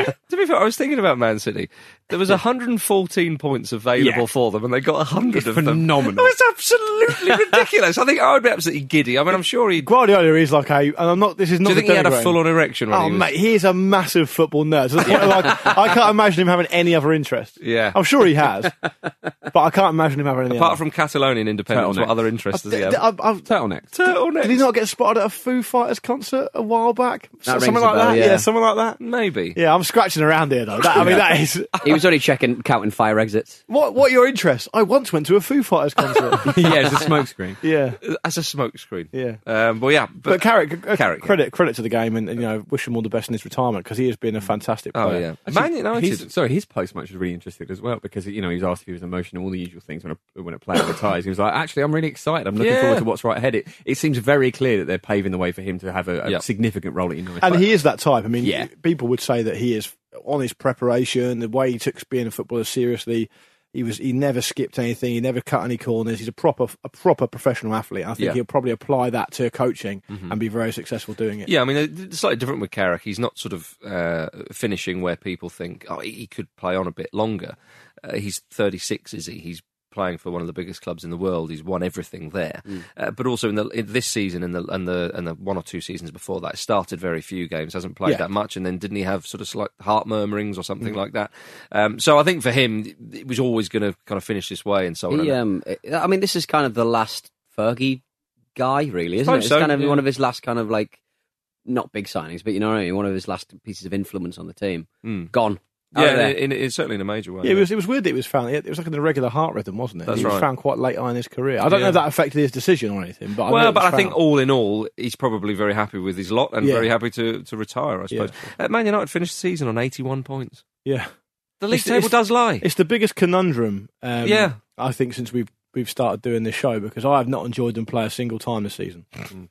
be fair, I was thinking about Man City. There was one hundred fourteen points available Yeah. for them, and they got one hundred It's of them. phenomenal. It was absolutely ridiculous. I think I would be absolutely giddy. I mean, I'm sure he. Guardiola is like a, and I'm not. This is not. Do you think the he had a denigrating. full-on erection? When Oh he was... mate, he is a massive football nerd. To the point of, like, I can't imagine him having any other interest. Yeah. I'm sure he has, but I can't imagine him having any. Apart other. from Catalonian independence, what Turtleneck. other interests does he have? I've, I've, Turtleneck. Turtleneck. did he not get spotted at a Foo Fighters concert a while back? That something rings a like bell, that. yeah. something like that. Maybe. Yeah, I'm scratching around here though. That, I mean, that is He was only checking, counting fire exits. what. What are your interests? I once went to a Foo Fighters concert. Yeah, it's a smokescreen. yeah, As a smokescreen. yeah. Um, well, yeah. But, But, Carrick, uh, Carrick, yeah. credit credit to the game, and, and you know, wish him all the best in his retirement because he has been a fantastic oh, player. yeah. Man United. His, sorry, his post match was really interesting as well because you know he was asked if he was emotional, all the usual things when a when a player retires. He was like, "Actually, I'm really excited. I'm looking Yeah. forward to what's right ahead." It it seems very clear that they're paving the way for him to have a, a Yep. significant role at United. And he is that type. I mean, Yeah. people would say that he is on his preparation, the way he took being a footballer seriously. He was. He never skipped anything. He never cut any corners. He's a proper, a proper professional athlete. I think Yeah. he'll probably apply that to coaching and be very successful doing it. Yeah, I mean, it's slightly different with Carrick. He's not sort of uh, finishing where people think, oh, he could play on a bit longer. Uh, he's thirty-six, is he? He's playing for one of the biggest clubs in the world. He's won everything there. Mm. Uh, but also in, the, in this season and the, and the and the one or two seasons before that, started very few games, hasn't played Yeah. that much, and then didn't he have sort of slight heart murmurings or something Mm. like that? Um, so I think for him, it was always going to kind of finish this way and so on. He, And- um, I mean, this is kind of the last Fergie guy, really, isn't it? Suppose It's so, kind of yeah. one of his last kind of like, not big signings, but you know what I mean? One of his last pieces of influence on the team. Mm. Gone. Out of yeah, there. in, in, in, certainly in a major way. Yeah, it was. It was weird that it was found. It was like an irregular heart rhythm, wasn't it? That's he was right. found quite late on in his career. I don't know Yeah. if that affected his decision or anything, but I know Well, it but was I think found. all in all, he's probably very happy with his lot and Yeah. very happy to, to retire, I suppose. Uh, Man United finished the season on eighty-one points. yeah, The league It's- table it's- does lie. it's the biggest conundrum. Um, Yeah. I think since we've we've started doing this show because I have not enjoyed them play a single time this season.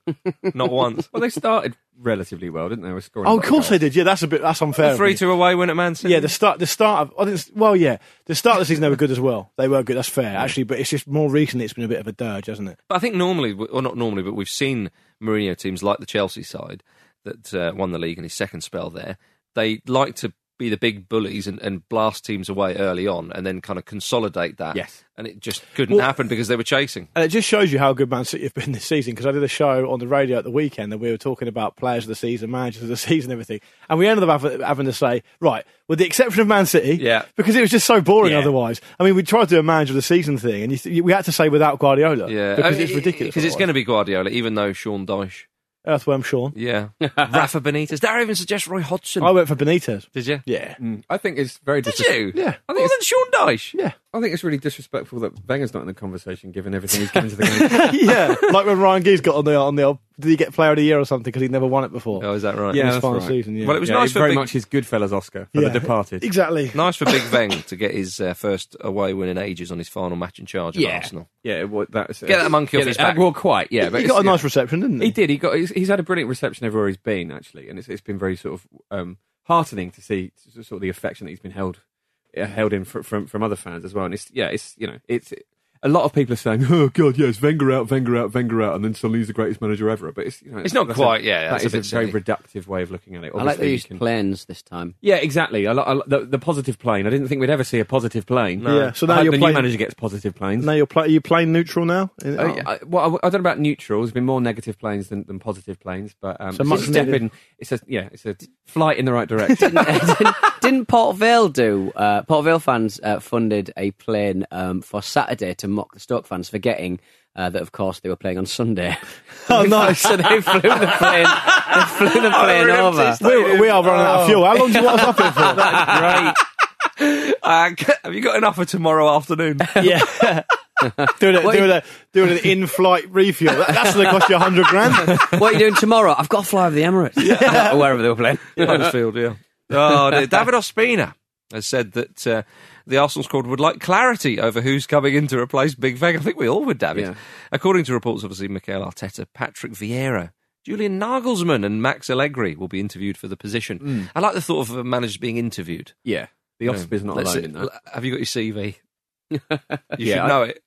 Not once. well, they started relatively well, didn't they? They were scoring. Oh, a of lot course they goals. did. Yeah, that's a bit. That's unfair. of Three me. two away win at Man City. Yeah, the start. The start of. I think, it's- well, yeah, the start of the season they were good as well. They were good. That's fair, actually. But it's just more recently it's been a bit of a dirge, hasn't it? But I think normally, or not normally, but we've seen Mourinho teams like the Chelsea side that uh, won the league in his second spell there. They like to be the big bullies and, and blast teams away early on and then kind of consolidate that. Yes. And it just couldn't Well- happen because they were chasing. And it just shows you how good Man City have been this season because I did a show on the radio at the weekend and we were talking about players of the season, managers of the season, everything. And we ended up having, having to say, right, with the exception of Man City, Yeah. because it was just so boring Yeah. otherwise. I mean, we tried to do a manager of the season thing and you th- we had to say without Guardiola Yeah. because I mean, it's ridiculous. Because it's going to be Guardiola, even though Sean Dyche. Earthworm Sean. Yeah. Rafa Benitez. Did I even suggest Roy Hodgson? I went for Benitez. Did you? Yeah. Mm, I think it's very. Did disres- you? Yeah. I think it's Sean Dyche. Yeah. I think it's really disrespectful that Wenger's not in the conversation, given everything he's given to the game. yeah. Like when Ryan Giggs got on the, on the old, did he get player of the year or something because he'd never won it before? Oh, is that right? Yeah. yeah, his that's final right. season, yeah. Well, it was Yeah, nice it's for very Big- much his Goodfellas Oscar for Yeah. The Departed. Exactly. Nice for Big Veng to get his uh, first away win in ages on his final match in charge at Yeah, Arsenal. yeah. Well, that's, Get that monkey off his uh, back. Well, quite. Yeah, but He it's- got a yeah. nice reception, didn't he? He did. He got. He's, he's had a brilliant reception everywhere he's been, actually, and it's it's been very sort of um, heartening to see sort of the affection that he's been held uh, held in from, from from other fans as well. And it's yeah, it's you know, it's a lot of people are saying, "Oh God, yes, Wenger out, Wenger out, Wenger out," and then suddenly he's the greatest manager ever. But it's you know, It's not that's quite, A, yeah, that that's a is a, bit very silly. reductive way of looking at it. I like Obviously, they you used can- planes this time. Yeah, exactly. I, li- I, li- the, the positive plane. I didn't think we'd ever see a positive plane. No. Yeah, so I now hope you're the playing- new manager gets positive planes. Now you're play, are you playing neutral now? In- Uh, oh. I, well, I, I don't know about neutral. There's been more negative planes than, than positive planes, but um, So it's much a step needed. in. It's a yeah, it's a flight in the right direction. didn't, didn't Port Vale do? Uh, Port Vale fans uh, funded a plane um, for Saturday to mock the Stoke fans, forgetting uh, that, of course, they were playing on Sunday. Oh, nice. So they flew the plane. They flew the plane over. we, we are running out of fuel. How long do you want us up here for? Great. Uh, have you got enough for tomorrow afternoon? Yeah. doing, it, What doing, you- a, doing an in-flight refuel. That, that's going to cost you a hundred grand. What are you doing tomorrow? I've got to fly over the Emirates. Yeah. Or wherever they were playing. Huddersfield, yeah. Oh, dear. David Ospina has said that uh, the Arsenal squad would like clarity over who's coming in to replace Big Veng. I think we all would, David. Yeah. According to reports, obviously, Mikel Arteta, Patrick Vieira, Julian Nagelsmann and Max Allegri will be interviewed for the position. Mm. I like the thought of a manager being interviewed. yeah, the Ospreys not Let's alone see- in that. Have you got your C V? You Yeah, should I- know it.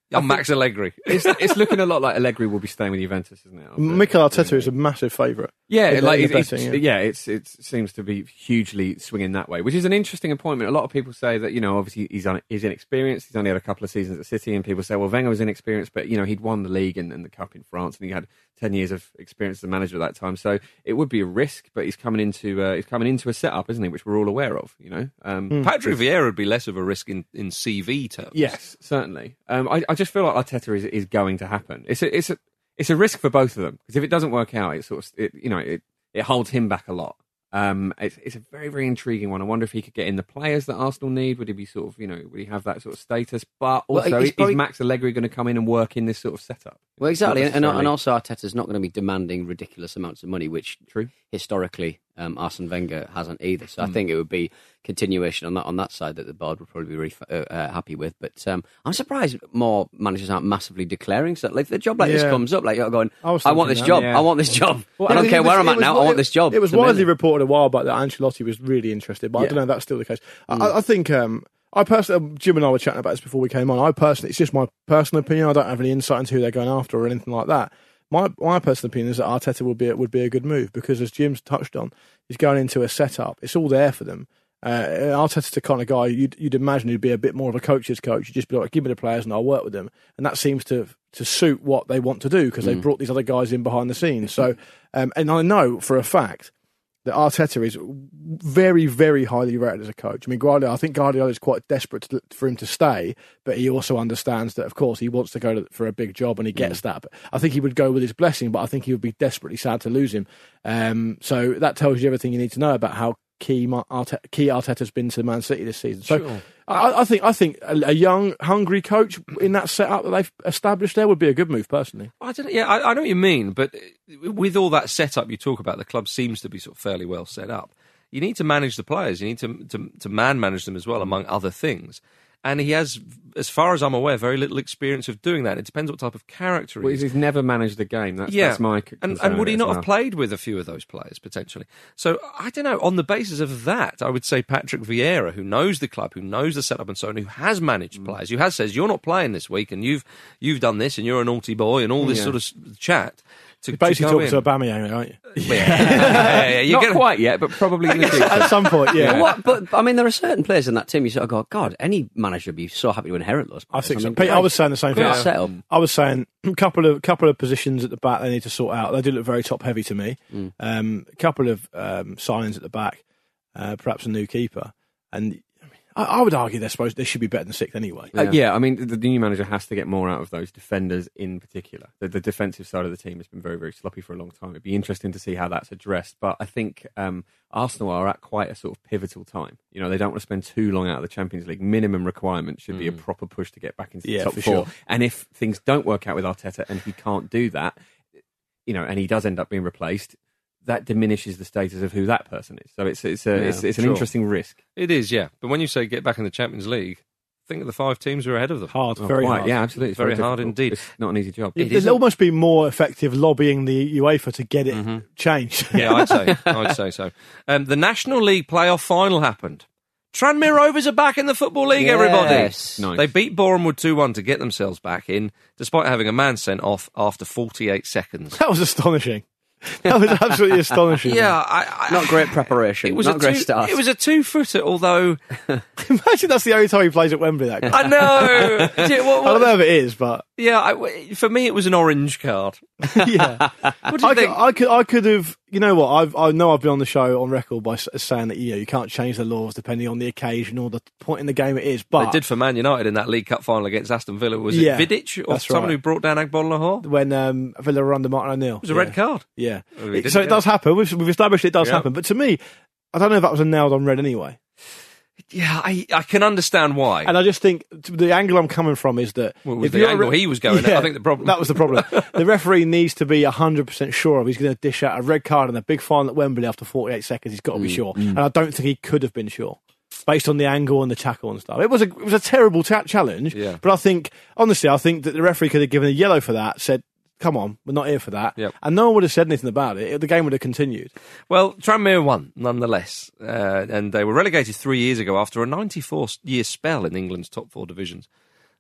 I'm Max Allegri. It's, it's looking a lot like Allegri will be staying with Juventus, isn't it? Mikel Arteta is a massive favourite. Yeah, in the- like in the it's, betting, it's, yeah, it's it seems to be hugely swinging that way, which is an interesting appointment. A lot of people say that, you know, obviously he's un, he's inexperienced. He's only had a couple of seasons at City, and people say, well, Wenger was inexperienced, but you know, he'd won the league and, and the cup in France, and he had ten years of experience as a manager at that time. So it would be a risk, but he's coming into uh, he's coming into a setup, isn't he? Which we're all aware of. You know, um, Mm. Patrick Vieira would be less of a risk in, in C V terms. Yes, certainly. Um, I, I just feel like Arteta is, is going to happen. It's a, it's a, it's a risk for both of them, because if it doesn't work out, it sort of, it, you know, it, it holds him back a lot. Um, it's, it's a very, very intriguing one. I wonder if he could get in the players that Arsenal need. Would he be sort of, you know, would he have that sort of status? But also, Well, he's is probably- Max Allegri going to come in and work in this sort of setup? Well, exactly, Not and, and necessarily. also Arteta's not going to be demanding ridiculous amounts of money, which True. historically um, Arsene Wenger hasn't either. So I Mm. think it would be continuation on that on that side that the board would probably be really, uh, uh, happy with. But um, I'm surprised more managers aren't massively declaring. So like, if a job like this Yeah. comes up, like you're going, I was I, want thinking this that, job, yeah. I want this job. Well, I don't mean, care it where was- I'm it at was now. wi- I want this job. It was The minute. widely reported a while back that Ancelotti was really interested, but I Yeah. don't know if that's still the case. I, I think um, I personally, Jim and I were chatting about this before we came on. I personally, it's just my personal opinion. I don't have any insight into who they're going after or anything like that. My my personal opinion is that Arteta would be would be a good move, because, as Jim's touched on, he's going into a setup. It's all there for them. Uh, Arteta's the kind of guy you'd, you'd imagine he'd be a bit more of a coach's coach. You'd just be like, give me the players and I'll work with them. And that seems to to suit what they want to do, because they've brought these other guys in behind the scenes. So, um, and I know for a fact that Arteta is very, very highly rated as a coach. I mean, Guardiola, I think Guardiola is quite desperate to, for him to stay, but he also understands that, of course, he wants to go to, for a big job, and he gets that. But I think he would go with his blessing, but I think he would be desperately sad to lose him. Um, so that tells you everything you need to know about how key Ma- Arte- key Arteta's been to Man City this season. So Sure. I, I think I think a, a young, hungry coach in that setup that they've established there would be a good move, personally. I don't know. Yeah, I, I know what you mean, but with all that setup you talk about, the club seems to be sort of fairly well set up. You need to manage the players. You need to to, to man manage them as well, among other things. And he has, as far as I'm aware, very little experience of doing that. It depends what type of character he Well, is. he's never managed a game. That's, Yeah. that's my c- and, concern and would with he it not as have well. played with a few of those players, potentially? So, I don't know. On the basis of that, I would say Patrick Vieira, who knows the club, who knows the setup and so on, who has managed Mm. players, who has says, you're not playing this week, and you've you've done this, and you're a naughty boy, and all this Yeah. sort of s- chat. To, You're basically to go talking in. to Aubameyang, aren't you? Yeah, yeah, yeah, you're Not gonna- quite yet, but probably in the future. At some point, yeah. What, but I mean, there are certain players in that team you sort of go, God, any manager would be so happy to inherit those. I players. think so. mean, Pete, I was saying the same thing. great I- setup. I was saying a couple of couple of positions at the back they need to sort out. They do look very top heavy to me. Mm. Um, a couple of um, signings at the back, uh, perhaps a new keeper, and I, I would argue they're supposed they should be better than sixth anyway. Uh, yeah, I mean, the, the new manager has to get more out of those defenders in particular. The, the defensive side of the team has been very, very sloppy for a long time. It'd be interesting to see how that's addressed. But I think um, Arsenal are at quite a sort of pivotal time. You know, they don't want to spend too long out of the Champions League. Minimum requirement should be a proper push to get back into the Yeah, top for four. sure. And if things don't work out with Arteta and he can't do that, you know, and he does end up being replaced, that diminishes the status of who that person is. So it's it's a, Yeah, it's, it's an sure. interesting risk. It is, yeah. But when you say get back in the Champions League, think of the five teams who are ahead of them. Hard, Oh, very quite, hard. Yeah, absolutely. It's Very hard difficult. indeed. It's not an easy job. It It'd is a- almost be more effective lobbying the UEFA to get it changed. Yeah, I'd say, I'd say so. Um, the National League playoff final happened. Tranmere Rovers are back in the Football League, everybody. Yes. Nice. They beat Bournemouth two one to get themselves back in, despite having a man sent off after forty-eight seconds. That was astonishing. That was absolutely astonishing. Yeah, I, I, Not great preparation. It was not a great two, start. It was a two-footer, although Imagine that's the only time he plays at Wembley. That guy. I know. Do you- what- I don't what- know if it is, but yeah, I, for me, it was an orange card. yeah. What do you I could, think? I could, I could have. You know what? I've, I know I've been on the show on record by s- saying that you know, you can't change the laws depending on the occasion or the point in the game it is. But They did for Man United in that League Cup final against Aston Villa. Was Yeah, it Vidic or that's someone right. who brought down Agbon Lahore? It when um, Villa were under Martin O'Neill, it was a red card. Yeah, Well, we It- didn't so it get does it. happen. We've, we've established it does Yeah. happen. But to me, I don't know if that was a nailed on red anyway. Yeah, I, I can understand why. And I just think t- the angle I'm coming from is that Well, it was if the you're a angle re- he was going at. I think the problem- that was the problem. The referee needs to be one hundred percent sure of he's going to dish out a red card in a big final at Wembley after forty-eight seconds. He's got to be sure, and I don't think he could have been sure based on the angle and the tackle and stuff. It was a it was a terrible ta- challenge. Yeah. But I think honestly, I think that the referee could have given a yellow for that. Said, "Come on, we're not here for that," Yep. and no one would have said anything about it. The game would have continued. Well, Tranmere won, nonetheless, uh, and they were relegated three years ago after a ninety-four year spell in England's top four divisions.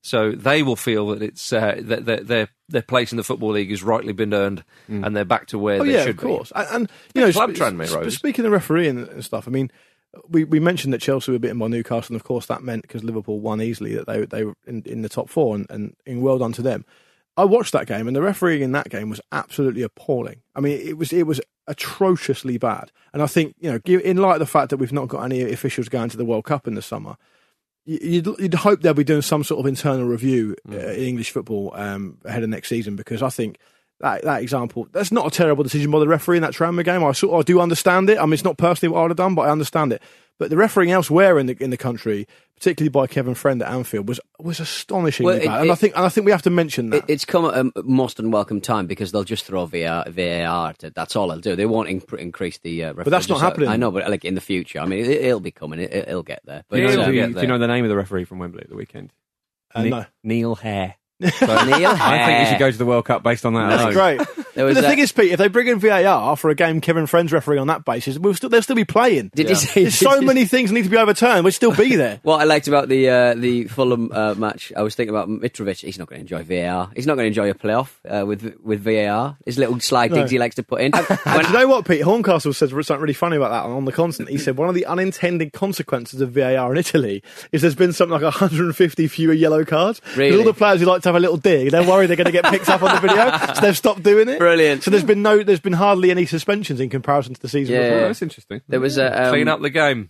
So they will feel that it's uh, that their, their their place in the Football League has rightly been earned, mm. and they're back to where oh, they yeah, should of course. be. And, and you know, Club sp- Tranmere, sp- Rose. Speaking of refereeing and stuff, I mean, we, we mentioned that Chelsea were beaten by Newcastle, and of course that meant because Liverpool won easily that they they were in, in the top four, and, and, and well done to them. I watched that game, and the refereeing in that game was absolutely appalling. I mean, it was it was atrociously bad. And I think, you know, in light of the fact that we've not got any officials going to the World Cup in the summer, you'd, you'd hope they'll be doing some sort of internal review mm. uh, in English football um, ahead of next season, because I think that that example, that's not a terrible decision by the referee in that Tranmere game. I sort of I do understand it. I mean, it's not personally what I would have done, but I understand it. But the refereeing elsewhere in the in the country, particularly by Kevin Friend at Anfield, was was astonishingly well, it, bad. And it, I think and I think we have to mention that. It, it's come at a most unwelcome time, because they'll just throw V A R. To, that's all they'll do. They won't in, increase the uh, referee. But that's not happening. I know, but like in the future, I mean, it, it'll be coming. It, it'll get there. But yeah, uh, do, get you, there. do you know the name of the referee from Wembley at the weekend? Uh, Ni- no. Neil Hare. So Neil Hare. I think you should go to the World Cup based on that. That's alone. great. There was but the a- thing is, Pete, if they bring in V A R for a game Kevin Friend's referee on that basis, we'll still they'll still be playing. Did yeah. you see? There's so many things need to be overturned. We'll still be there. What I liked about the uh, the Fulham uh, match, I was thinking about Mitrovic. He's not going to enjoy V A R. He's not going to enjoy a playoff uh, with with V A R. His little slide digs No. he likes to put in. And do you know what, Pete? Horncastle said something really funny about that on The Constant. He said one of the unintended consequences of V A R in Italy is there's been something like one hundred fifty fewer yellow cards. Really? All the players who like to have a little dig, they're worried they're going to get picked up on the video, so they've stopped doing it. Brilliant. So there's been no, there's been hardly any suspensions in comparison to the season Yeah. before. Oh, that's interesting. There was a um, Clean up the game.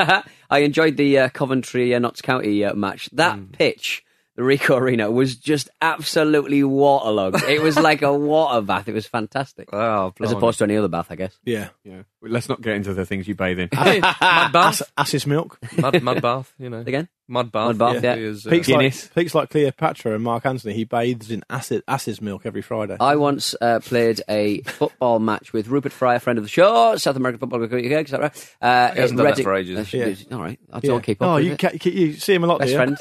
I enjoyed the uh, Coventry uh, Notts County uh, match. That Mm. pitch, the Rico Arena, was just absolutely waterlogged. It was like a water bath. It was fantastic. Oh, As blimey. opposed to any other bath, I guess. Yeah. Yeah. Well, let's not get into the things you bathe in. Mud bath, Ass- Ass's milk. mud, mud bath. You know, Again? mud bath. Mud bath, yeah. Is, uh, Pete's Guinness. like, Pete's like Cleopatra and Mark Anthony. He bathes in acid, Ass's milk every Friday. I once uh, played a football match with Rupert Fry, a friend of the show, South American Football League, is that right? Uh, He hasn't in done that Reading- for ages. Uh, Yeah. All right, I Yeah. don't keep up Oh, with you, it. ca- you see him a lot, Best do you? friend.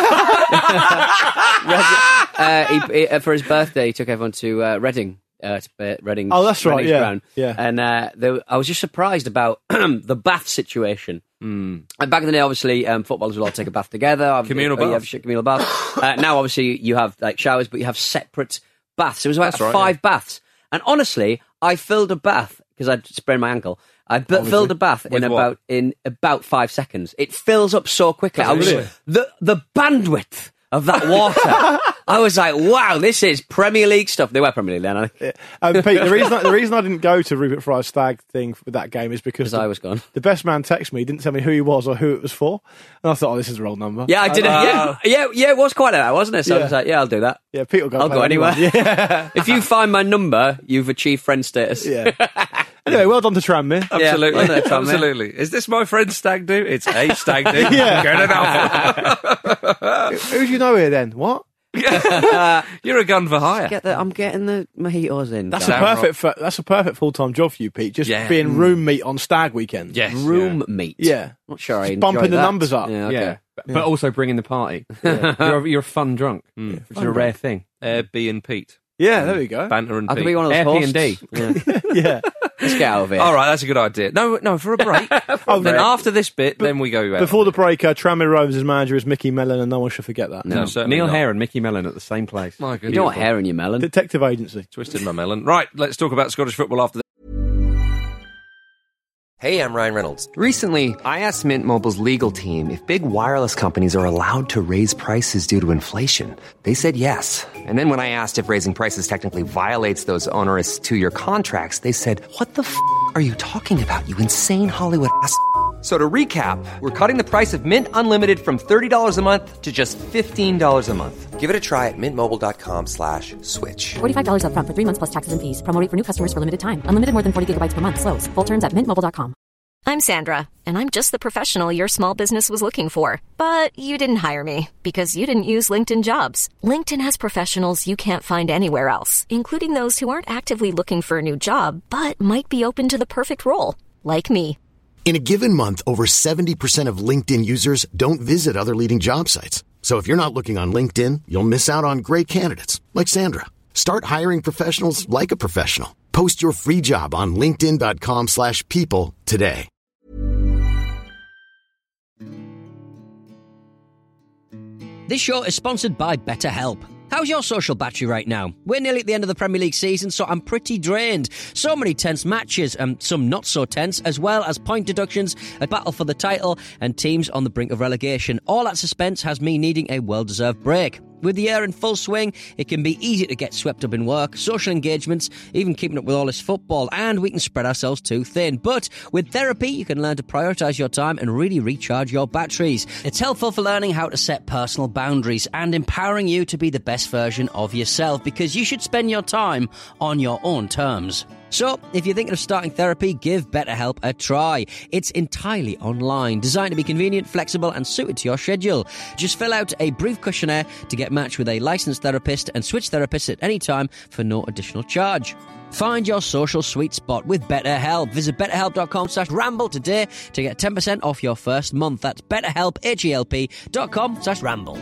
Uh, Reading- uh, he, he, uh, for his birthday, he took everyone to uh, Reading. Uh, to uh, Reading. Oh, that's right, Reading's yeah, ground. yeah. And uh, there, I was just surprised about the bath situation. mm. And back in the day, obviously, um, footballers would all take a bath together. Obvi- Communal uh, You bath. have a sh- communal bath. uh, now, obviously, you have like showers, but you have separate baths. It was about That's right, five baths. And honestly, I filled a bath because I'd sprained my ankle. I b- filled a bath in With what? about in about five seconds. It fills up so quickly. I was Really? the the bandwidth of that water. I was like, wow, this is Premier League stuff. They were Premier League then, I think, Um, Pete, the reason I, the reason I didn't go to Rupert Fry's stag thing with that game is because because the, I was gone. the best man texted me, didn't tell me who he was or who it was for, and I thought, oh, this is the wrong number. Yeah, I did. it. yeah, yeah, yeah. It was quite like that, wasn't it? So I Yeah. was like, yeah, I'll do that. yeah. Pete will go. I'll play go anywhere. anyone. Yeah, If you find my number, you've achieved friend status. yeah. Anyway, well done to Tranmere. Absolutely, Yeah, well done, Tom, absolutely. Is this my friend Stag Do? It's a Stag Do. Yeah. Good enough. Who do you know here then? What? You're a gun for hire. Get the, I'm getting the mojitos in. That's guys. a perfect. For, that's a perfect full time job for you, Pete. Just Yeah. being room meat on stag weekend. Yes. room meat. Yeah. Not sure I Just enjoy bumping the that. numbers up. Yeah, okay. Yeah. But, but also bringing the party. You're, a, you're a fun drunk, Mm. which is a rare thing. Airbnb and Pete. Yeah, there we go. Banter and I could Pete. be one of those Airbnb. hosts. Yeah. Yeah. Let's get out of here. All right, that's a good idea. No, no, for a break. Oh, then break. after this bit, then we go out. Before the break, uh, Tranmere Rovers' manager is Mickey Mellon, and no one should forget that. No, certainly Neil not. Hare and Mickey Mellon at the same place. My You goodness. don't want hair in your melon. Detective Agency. Twisted my melon. Right, let's talk about Scottish football after this. Hey, I'm Ryan Reynolds. Recently, I asked Mint Mobile's legal team if big wireless companies are allowed to raise prices due to inflation. They said yes. And then when I asked if raising prices technically violates those onerous two-year contracts, they said, what the f*** are you talking about, you insane Hollywood ass f- So to recap, we're cutting the price of Mint Unlimited from thirty dollars a month to just fifteen dollars a month. Give it a try at mintmobile.com slash switch. forty-five dollars up front for three months plus taxes and fees. Promo rate for new customers for limited time. Unlimited more than forty gigabytes per month. Slows full terms at mint mobile dot com. I'm Sandra, and I'm just the professional your small business was looking for. But you didn't hire me because you didn't use LinkedIn Jobs. LinkedIn has professionals you can't find anywhere else, including those who aren't actively looking for a new job, but might be open to the perfect role, like me. In a given month, over seventy percent of LinkedIn users don't visit other leading job sites. So if you're not looking on LinkedIn, you'll miss out on great candidates like Sandra. Start hiring professionals like a professional. Post your free job on linkedin.com slash people today. This show is sponsored by BetterHelp. How's your social battery right now? We're nearly at the end of the Premier League season, so I'm pretty drained. So many tense matches, and some not so tense, as well as point deductions, a battle for the title, and teams on the brink of relegation. All that suspense has me needing a well-deserved break. With the year in full swing, it can be easy to get swept up in work, social engagements, even keeping up with all this football, and we can spread ourselves too thin. But with therapy, you can learn to prioritise your time and really recharge your batteries. It's helpful for learning how to set personal boundaries and empowering you to be the best version of yourself, because you should spend your time on your own terms. So, if you're thinking of starting therapy, give BetterHelp a try. It's entirely online, designed to be convenient, flexible, and suited to your schedule. Just fill out a brief questionnaire to get matched with a licensed therapist and switch therapists at any time for no additional charge. Find your social sweet spot with BetterHelp. Visit betterhelp.com slash ramble today to get ten percent off your first month. That's betterhelp, H-E-L-P dot com slash ramble.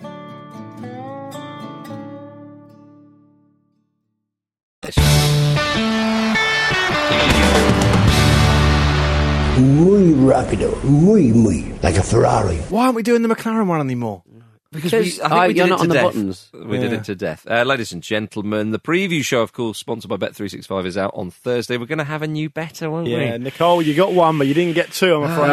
Muy rápido, muy, muy, like a Ferrari. Why aren't we doing the McLaren one anymore? Because we, I think uh, we did you're it not to on the death. buttons. We Yeah. did it to death. Uh, ladies and gentlemen, the preview show, of course, sponsored by Bet three sixty-five, is out on Thursday. We're going to have a new better, won't Yeah, we? Nicole, you got one, but you didn't get two, I'm afraid.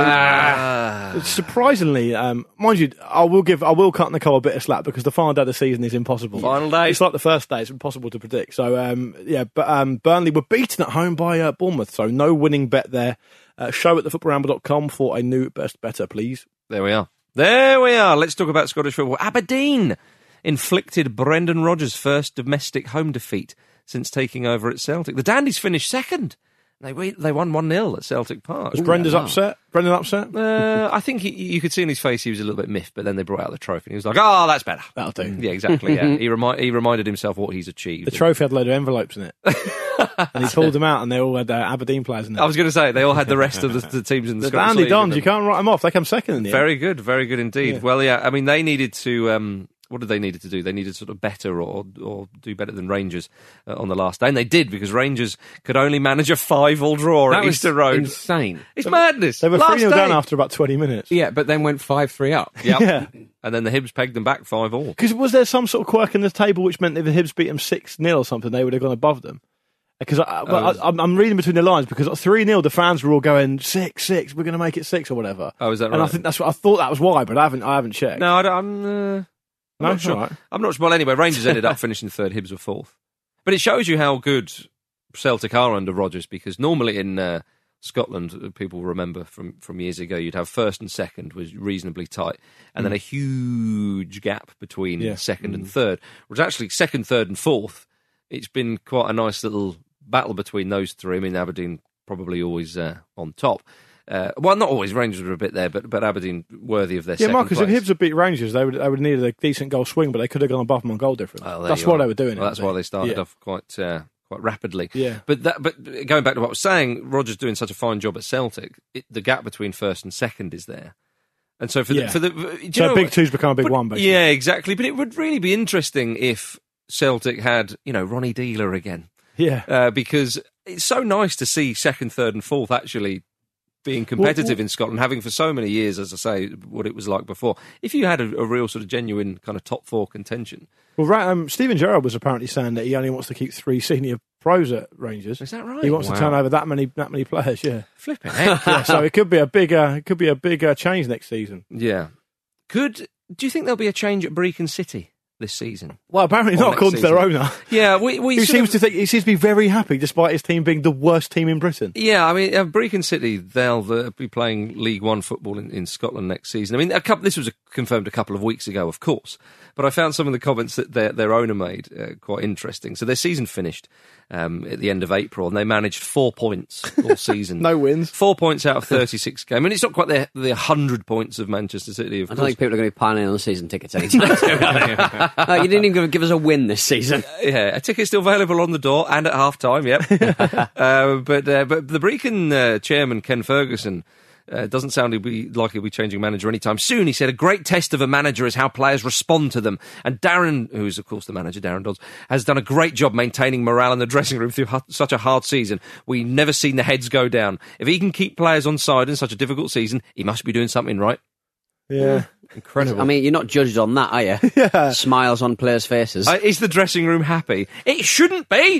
Ah. Surprisingly, um, mind you, I will give, I will cut Nicole a bit of slack because the final day of the season is impossible. Final day. It's like the first day; it's impossible to predict. So, um, yeah, but um, Burnley were beaten at home by uh, Bournemouth, so no winning bet there. Uh, show at the football ramble dot com for a new best better, please. There we are. There we are. Let's talk about Scottish football. Aberdeen inflicted Brendan Rodgers' first domestic home defeat since taking over at Celtic. The Dandies finished second. They they won one nil at Celtic Park. Was Brendan's upset? Brendan upset? Uh, I think he, you could see in his face he was a little bit miffed, but then they brought out the trophy and he was like, oh, that's better. That'll do. Yeah, exactly. Yeah. he, remi- he reminded himself what he's achieved. The trophy had a load of envelopes in it. And he pulled them out and they all had uh, Aberdeen players in it. I was going to say, they all had the rest of the, the teams in the, The Scottish Dandy League Dons, with you them. can't write them off. They come second in the Very end. good, very good indeed. Yeah. Well, yeah, I mean, they needed to... Um, what did they needed to do? They needed to sort of better or or do better than Rangers uh, on the last day, and they did, because Rangers could only manage a five-all draw That at was Easter Road. insane. It's madness. They were Last three nil day. down after about twenty minutes. Yeah, but then went five three up. Yep. Yeah. And then the Hibs pegged them back five-all. Because was there some sort of quirk in the table which meant if the Hibs beat them six nil or something, they would have gone above them? Because I, well, Oh, I, I'm I'm reading between the lines, because at three nil, the fans were all going, six, six, we're going to make it six or whatever. Oh, is that And I right? think that's what I thought that was why, but I haven't I haven't checked. No, I don't, I'm, uh, I'm No? not sure. All right. I'm not sure. Well, anyway, Rangers ended up finishing third, Hibs were fourth. But it shows you how good Celtic are under Rodgers, because normally in uh, Scotland, uh, people remember from, from years ago, you'd have first and second was reasonably tight, and then a huge gap between Yeah. second and third. Whereas actually second, third and fourth, it's been quite a nice little battle between those three. I mean, Aberdeen probably always uh, on top. Uh, well, not always. Rangers were a bit there, but but Aberdeen worthy of their Yeah, second Marcus, place. if Hibs had beat Rangers, they would they would needed a decent goal swing, but they could have gone above them on goal difference. Well, there That's you why are. they were doing Well, it. that's why they started Yeah. off quite uh, quite rapidly. Yeah. But that, but going back to what I was saying, Rodgers doing such a fine job at Celtic. It, the gap between first and second is there, and so for Yeah. the for the do you So know, big two's become a big but- one, basically. Yeah, exactly. But it would really be interesting if Celtic had, you know, Ronnie Dealer again, Yeah. uh, because it's so nice to see second, third, and fourth actually being competitive Well, well- in Scotland, having for so many years, as I say, what it was like before. If you had a, a real sort of genuine kind of top four contention. Well, right, um, Stephen Gerrard was apparently saying that he only wants to keep three senior pros at Rangers. Is that right? He wants Wow. to turn over that many that many players. Yeah. Flipping heck. Yeah, so it could be a big uh, it could be a big uh, change next season. Yeah. Could do you think there'll be a change at Brecon City this season? Well, apparently Or not, next according to their season? owner. Yeah, we we Who sort seems of- to think he seems to be very happy, despite his team being the worst team in Britain. Yeah, I mean, uh, Brecon City, they'll uh, be playing League One football in, in Scotland next season. I mean, a couple, this was a, confirmed a couple of weeks ago, of course, but I found some of the comments that their, their owner made uh, quite interesting. So their season finished um, at the end of April, and they managed four points all season. No wins. Four points out of thirty-six games. I mean, it's not quite the, the one hundred points of Manchester City, of I don't course. think people are going to be piling on season tickets anytime soon. No, you didn't even give us a win this season. Yeah, a ticket's still available on the door and at half time, yep. uh, but uh, but the Brecon uh, chairman, Ken Ferguson, uh, doesn't sound to be like he'll be changing manager anytime soon. He said a great test of a manager is how players respond to them. And Darren, who is of course the manager, Darren Dodds, has done a great job maintaining morale in the dressing room through hu- such a hard season. We've never seen the heads go down. If he can keep players on side in such a difficult season, he must be doing something right. Yeah. Incredible. I mean, you're not judged on that, are you? Yeah. Smiles on players' faces. Uh, is the dressing room happy? It shouldn't be.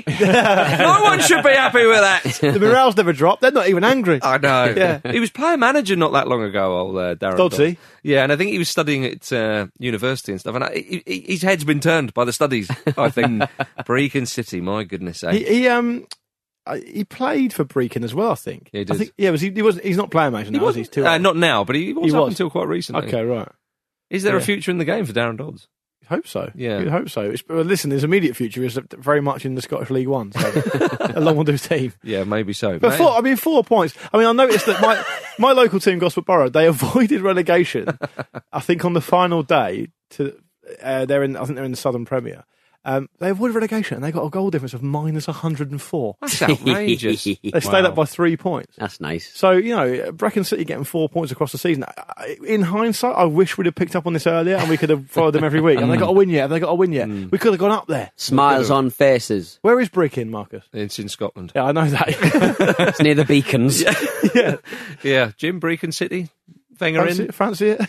No one should be happy with that. The morale's never dropped. They're not even angry. I know. Yeah. He was player manager not that long ago, old uh, Darren Dodds, Dodds. Yeah, and I think he was studying at uh, university and stuff. And I, he, he, his head's been turned by the studies, I think. Brecon City, my goodness sake. He, he um. I- He played for Brecon as well, I think. Yeah, he did. I think, yeah, was he, he wasn't. He's not playing manager now. He is he? wasn't, He's too uh, old. not now, but he was He up was. until quite recently. Okay, right. Is there a Yeah. future in the game for Darren Dodds? I hope so. Yeah. You'd hope so. It's, well, listen, his immediate future is very much in the Scottish League One, so a long one to his team. Yeah, maybe so. But May- four, I mean, four points. I mean, I noticed that my, my local team, Gosport Borough, they avoided relegation. I think on the final day to uh, they're in. I think they're in the Southern Premier. Um, they avoided relegation and they got a goal difference of minus one hundred and four. That's outrageous. They stayed Wow. up by three points. That's nice. So, you know, Brecon City getting four points across the season. I- In hindsight, I wish we'd have picked up on this earlier and we could have followed them every week. Have they got a win yet? Have they got a win yet? We could have gone up there. Smiles on faces. Where is Brecon, Marcus? It's in Scotland. Yeah, I know that. It's near the beacons. yeah. Yeah, Jim, Brecon City, Wenger Fancy in. it? Fancy it?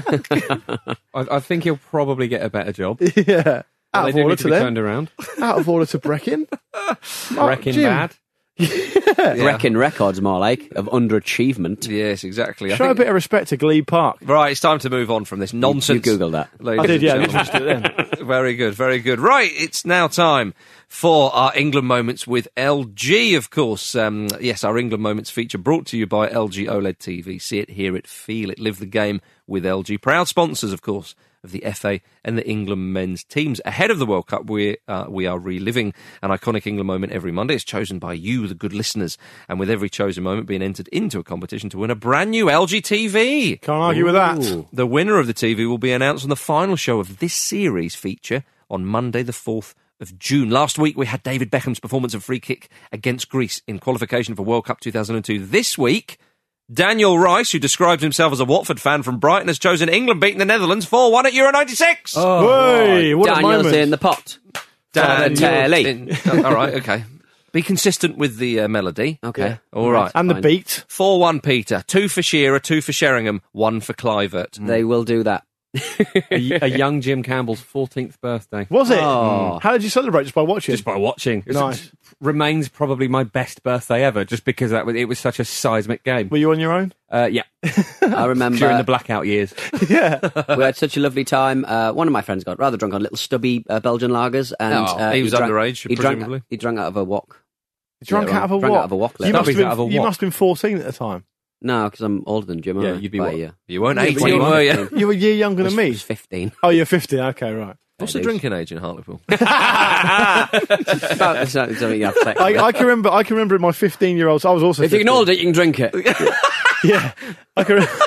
Yeah. I, I think he'll probably get a better job. yeah. But Out they of do order need to to be them. turned around. Out of order to Brecon. Mark, Wrecking Jim, bad. Yeah. Wrecking records, more like, of underachievement. Yes, exactly. I Show a think- bit of respect to Glebe Park. Right, it's time to move on from this nonsense. You Google that. ladies I did, and yeah. gentlemen. Literally just did it then. Very good, very good. Right, it's now time for our England Moments with L G, of course. Um, yes, our England Moments feature brought to you by L G OLED T V. See it, hear it, feel it, live the game with L G. Proud sponsors, of course, of the F A and the England men's teams. Ahead of the World Cup, we, uh, we are reliving an iconic England moment every Monday. It's chosen by you, the good listeners, and with every chosen moment being entered into a competition to win a brand new L G T V. Can't argue with that. The winner of the T V will be announced on the final show of this series feature on Monday the fourth of June. Last week we had David Beckham's performance of free kick against Greece in qualification for World Cup two thousand two. This week, Daniel Rice, who describes himself as a Watford fan from Brighton, has chosen England beating the Netherlands four one at Euro ninety-six. Hey, what a Daniel's moment. in the pot. Balotelli. in- all right, okay. Be consistent with the uh, melody. Okay. All right. And the Fine. beat. four one Peter, two for Shearer, two for Sheringham, one for Clivert. They will do that. a, a young Jim Campbell's fourteenth birthday. Was it? Oh. How did you celebrate? Just by watching? Just by watching. It Nice. remains probably my best birthday ever, just because that was, it was such a seismic game. Were you on your own? Uh, yeah, I remember during the blackout years. Yeah. we had such a lovely time. Uh, one of my friends got rather drunk on little stubby uh, Belgian lagers, and Oh, uh, he was drank, underage, He drank, presumably. he drank out of a wok. Drunk Yeah, out of a drunk what? out of a wok, You like. must, have Stubbies out of been, a you wok. must have been fourteen at the time. No, because I'm older than Jim. Yeah, aren't I? you'd be By what? a year. You weren't Yeah, but eighteen, you were you? You were a year younger I than was, me. was fifteen. Oh, you're fifteen. Okay, right. What's the drinking age in Hartlepool? About the sort of something you have sex with. I, I can remember. I can remember in my fifteen-year-olds. I was also. If you can fifteen. hold it, you can drink it. Yeah, I can. Re-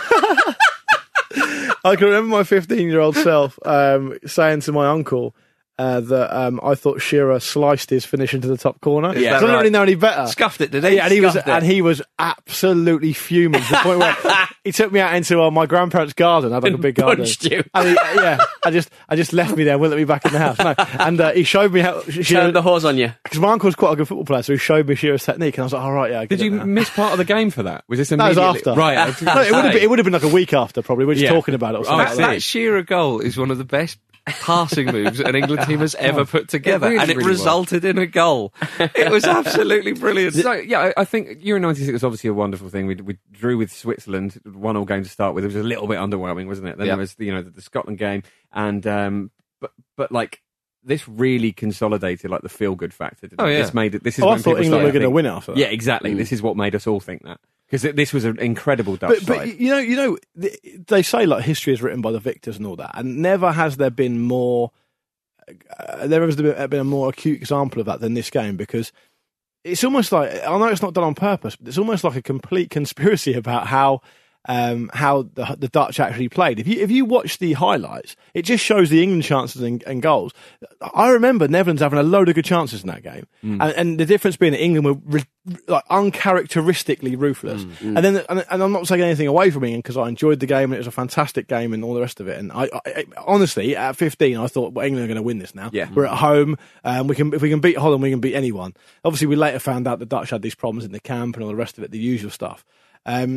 I can remember my fifteen-year-old self um, saying to my uncle uh, that um, I thought Shearer sliced his finish into the top corner. Is that I don't right? really know any better. Scuffed it, did he? Yeah, and he was Scuffed it. and he was absolutely fuming to the point where he took me out into uh, my grandparents' garden. I had like a big garden. punched you. And he, yeah, I just I just left me there, wouldn't let me back in the house. No, and uh, he showed me how Turned the horse on you. because my uncle was quite a good football player, so he showed me Shearer's technique, and I was like, all right, yeah. I get Did it you now. miss part of the game for that? Was this That was immediately? after. Right. I was No, gonna it would have say. been, it would have been like a week after, probably. We're just Yeah. talking about it or something. That, like that Shearer goal is one of the best passing moves an England team has ever put together, really, and it really resulted in a goal. It was absolutely brilliant. So, yeah, I, I think Euro ninety-six was obviously a wonderful thing. We, we drew with Switzerland, one all game to start with. It was a little bit underwhelming, wasn't it? Then Yeah. there was, you know, the, the Scotland game, and um, but but like this really consolidated like the feel good factor. Didn't Oh, it? yeah. This made it. This is Oh, I when thought people England started were going to think- win after that. Yeah, exactly. This is what made us all think that because this was an incredible Dutch But, side. but you know, you know, th- they say like history is written by the victors and all that, and never has there been more. Uh, there has been been a more acute example of that than this game, because it's almost like, I know it's not done on purpose, but it's almost like a complete conspiracy about how um, how the, the Dutch actually played. If you if you watch the highlights, it just shows the England chances and, and goals. I remember Netherlands having a load of good chances in that game, Mm. and, and the difference being that England were re, like uncharacteristically ruthless. Mm. And then, and, and I'm not taking anything away from England because I enjoyed the game and it was a fantastic game and all the rest of it. And I, I, I honestly, at fifteen, I thought, well, England are going to win this now. Yeah. We're at home. Um, we can if we can beat Holland, we can beat anyone. Obviously, we later found out the Dutch had these problems in the camp and all the rest of it, the usual stuff. Um,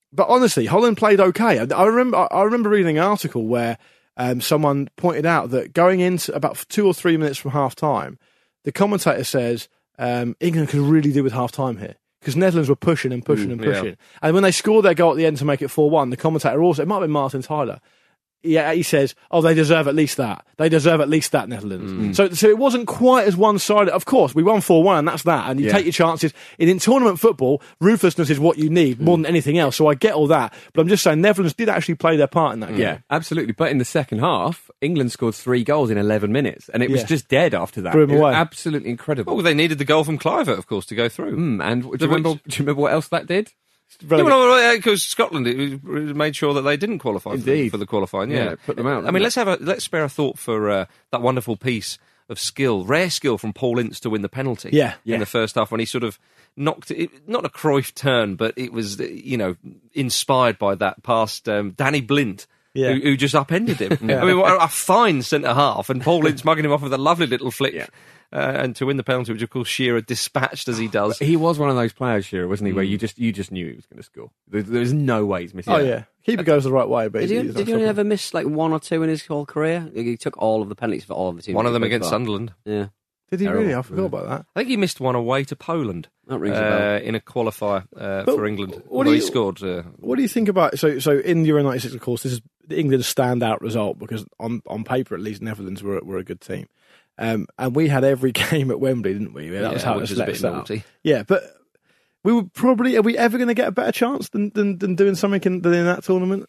but honestly, Holland played okay. I, I remember I remember reading an article where um, someone pointed out that going into about two or three minutes from half time, the commentator says um, England could really do with half time here. Because Netherlands were pushing and pushing Mm, and pushing. yeah. And when they scored their goal at the end to make it four one, the commentator also, it might have been Martin Tyler, yeah, he says, oh, they deserve at least that. They deserve at least that, Netherlands. Mm. So so it wasn't quite as one-sided. Of course, we won four one, and that's that. And you Yeah. take your chances. And in tournament football, ruthlessness is what you need more than anything else. So I get all that. But I'm just saying, Netherlands did actually play their part in that game. Yeah, absolutely. But in the second half, England scored three goals in eleven minutes, and it was Yeah. just dead after that. Threw 'em It was away. absolutely incredible. Well, they needed the goal from Clivert, of course, to go through. Mm, and do The you, remember, which- do you remember what else that did? Yeah, well, because Scotland it was- made sure that they didn't qualify for, Indeed. for the qualifying. Yeah, Yeah, put them out, I didn't mean, it? let's have a let's spare a thought for uh, that wonderful piece of skill, rare skill from Paul Ince to win the penalty. Yeah, in yeah. the first half when he sort of knocked it, not a Cruyff turn, but it was uh, you know inspired by that past um, Danny Blint. Yeah. Who, who just upended him. Yeah. I mean, what a fine centre half, and Paul Ince mugging him off with a lovely little flick, Yeah. uh, and to win the penalty, which of course Shearer dispatched as he does. He was one of those players, Shearer, wasn't he? Where you just you just knew he was going to score. There, there's no way he's missing. Oh, it. yeah. Keeper goes the right way, but Did he's- he, he's did not he only stopping. ever miss like one or two in his whole career? He took all of the penalties for all of the teams. One of them he played against for. Sunderland. Yeah. Did he Terrible. really? I forgot about that. I think he missed one away to Poland That rings a uh, bell. in a qualifier uh, But for England. what Although do he you- scored. Uh, What do you think about so so in Euro ninety-six? Of course, this is England's standout result because on on paper, at least, Netherlands were were a good team, um, and we had every game at Wembley, didn't we? That was Yeah, how which it is a bit set up. naughty. Yeah, but we were probably are we ever going to get a better chance than than, than doing something in, than in that tournament?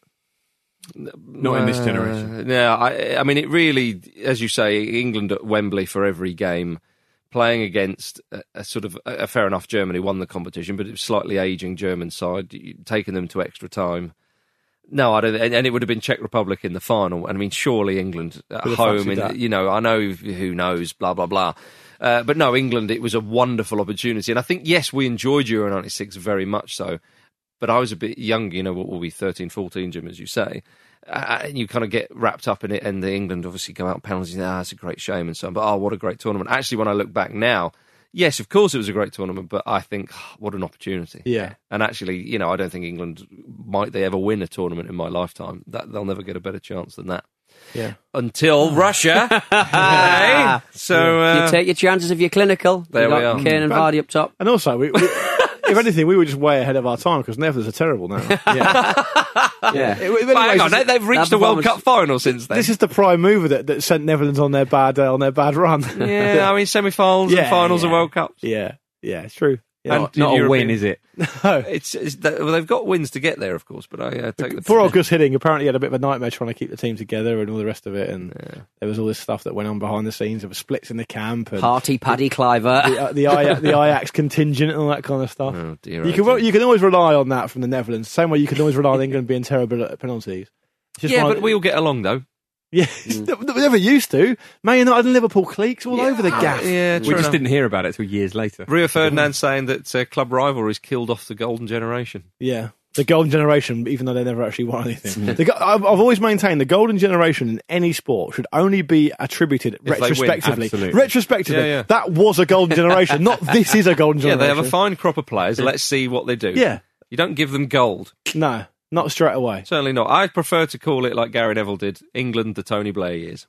Not in this uh, generation. No, I, I mean, it really, as you say, England at Wembley for every game, playing against a, a sort of a, a fair enough Germany won the competition, but it was slightly ageing German side, taking them to extra time. No, I don't, and, and it would have been Czech Republic in the final. And I mean, surely England at Would have home, fancied in, that. you know, I know who knows, blah blah blah. Uh, but no, England, it was a wonderful opportunity, and I think yes, we enjoyed Euro ninety-six very much so. But I was a bit young, you know, what will be thirteen, fourteen, Jim, as you say. Uh, and you kind of get wrapped up in it, and the England obviously go out on penalties, and ah, it's a great shame and so on. But oh, what a great tournament. Actually, when I look back now, yes, of course it was a great tournament, but I think, oh, what an opportunity. Yeah. And actually, you know, I don't think England, might they ever win a tournament in my lifetime. That they'll never get a better chance than that. Yeah. Until Russia. Hey? So, uh, you take your chances if you're clinical. there you we got are. Kane and But- Vardy up top. And also, we, we, if anything, we were just way ahead of our time because Netherlands are terrible now. Yeah. Yeah. It- in many But hang ways, on, they, they've reached that the World performance- Cup final since then. this is the prime mover that, that sent Netherlands on their bad uh, on their bad run. yeah, I mean, semi-finals and Yeah, finals of yeah. World Cups. yeah, yeah, it's true. Yeah. And Not, not a European- win, is it? No. It's, it's well, they've got wins to get there, of course, but I uh, take the Poor old Gus Hiddink apparently had a bit of a nightmare trying to keep the team together and all the rest of it. And there was all this stuff that went on behind the scenes. There were splits in the camp and Party Paddy Cliver. the, uh, the, Ajax, the Ajax contingent and all that kind of stuff. Oh, dear, you oh, can dear. you can always rely on that from the Netherlands. Same way you can always rely on England being terrible at penalties. It's just Yeah, one but of- we all get along, though. yeah, we never used to. Man United and Liverpool cliques all over the gaff. Yeah, We true just enough. didn't hear about it till years later. Rio Ferdinand saying that uh, club rivalries killed off the golden generation. Yeah. The golden generation, even though they never actually won anything. The go- I've, I've always maintained the golden generation in any sport should only be attributed they win, retrospectively. absolutely. Retrospectively, Yeah, yeah. that was a golden generation, not this is a golden Yeah, generation. they have a fine crop of players. Let's see what they do. Yeah. You don't give them gold. No, not straight away. Certainly not. I prefer to call it like Gary Neville did, England, the Tony Blair years.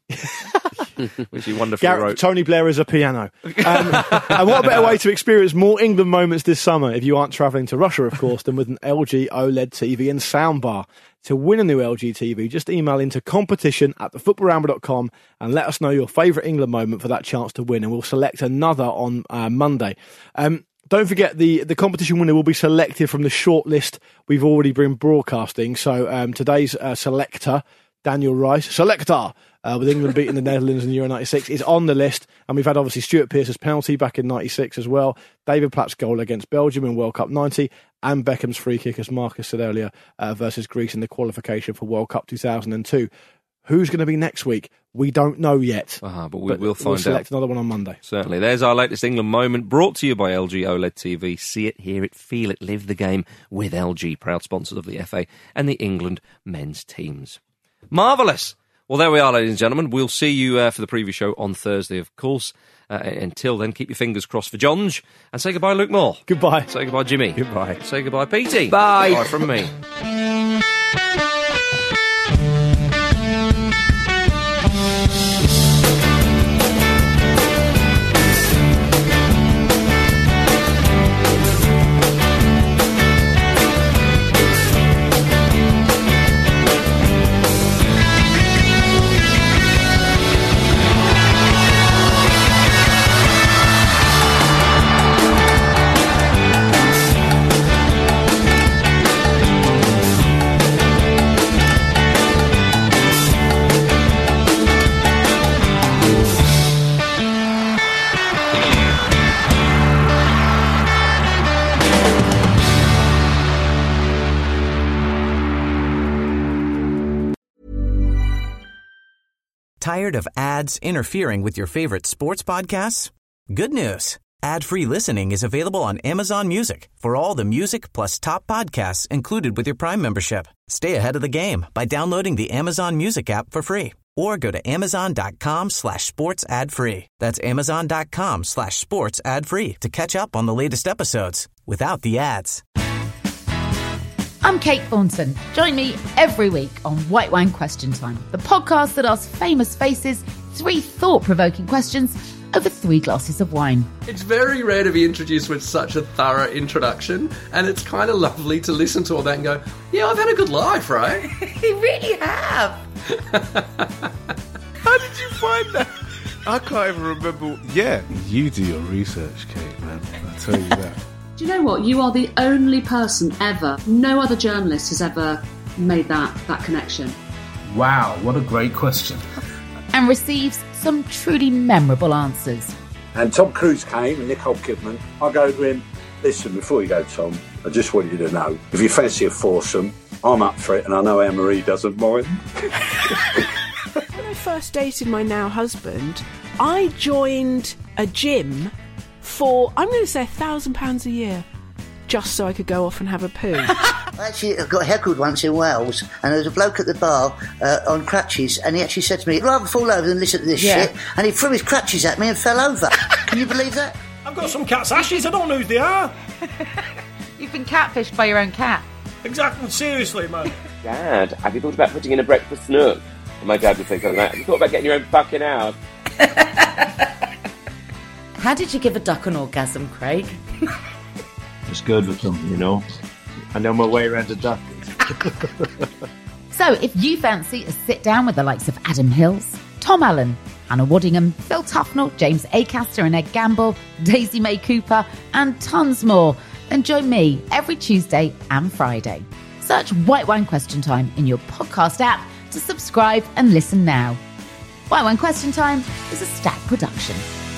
Which he wonderfully Garrett, wrote. Tony Blair is a piano. Um, and what a better way to experience more England moments this summer, if you aren't travelling to Russia, of course, than with an L G OLED T V and soundbar. To win a new L G T V, just email into competition at the football ramble dot com and let us know your favourite England moment for that chance to win, and we'll select another on uh, Monday. Um, Don't forget, the, the competition winner will be selected from the short list we've already been broadcasting. So um, today's uh, selector, Daniel Rice, selector, uh, with England beating the Netherlands in Euro ninety-six, is on the list. And we've had, obviously, Stuart Pearce's penalty back in ninety-six as well, David Platt's goal against Belgium in World Cup ninety, and Beckham's free kick, as Marcus said earlier, uh, versus Greece in the qualification for World Cup two thousand two. Who's going to be next week? We don't know yet. Uh-huh, but we but will find we'll select out. another one on Monday. Certainly. There's our latest England moment, brought to you by L G OLED T V. See it, hear it, feel it, live the game with L G, proud sponsors of the F A and the England men's teams. Marvellous. Well, there we are, ladies and gentlemen. We'll see you uh, for the preview show on Thursday, of course. Uh, until then, keep your fingers crossed for Jonge. And say goodbye, Luke Moore. Goodbye. Say goodbye, Jimmy. Goodbye. Say goodbye, Petey. Bye. Bye from me. Tired of ads interfering with your favorite sports podcasts? Good news. Ad-free listening is available on Amazon Music for all the music plus top podcasts included with your Prime membership. Stay ahead of the game by downloading the Amazon Music app for free or go to amazon.com slash sports ad free. That's amazon.com slash sports ad free to catch up on the latest episodes without the ads. I'm Kate Thornton. Join me every week on White Wine Question Time, the podcast that asks famous faces three thought-provoking questions over three glasses of wine. It's very rare to be introduced with such a thorough introduction, and it's kind of lovely to listen to all that and go, yeah, I've had a good life, right? You really have. How did you find that? I can't even remember. Yeah, you do your research, Kate, man. I'll tell you that. Do you know what? You are the only person ever, no other journalist has ever made that, that connection. Wow, what a great question. And receives some truly memorable answers. And Tom Cruise came and Nicole Kidman. I go to him, listen, before you go, Tom, I just want you to know, if you fancy a foursome, I'm up for it, and I know Anne-Marie doesn't mind. When I first dated my now husband, I joined a gym for, I'm going to say, a thousand pounds a year, just so I could go off and have a poo. Actually, I got heckled once in Wales, and there was a bloke at the bar uh, on crutches, and he actually said to me, I'd rather fall over than listen to this Yeah. shit, and he threw his crutches at me and fell over. Can you believe that? I've got some cat's ashes, I don't know who they are. You've been catfished by your own cat. Exactly, seriously, man. Dad, have you thought about putting in a breakfast nook? And my dad would say something like, have you thought about getting your own fucking house? How did you give a duck an orgasm, Craig? Just good with them, you know. I know my way around a duck. So, if you fancy a sit down with the likes of Adam Hills, Tom Allen, Hannah Waddingham, Phil Tufnell, James Acaster and Ed Gamble, Daisy May Cooper, and tons more, then join me every Tuesday and Friday. Search White Wine Question Time in your podcast app to subscribe and listen now. White Wine Question Time is a Stack production.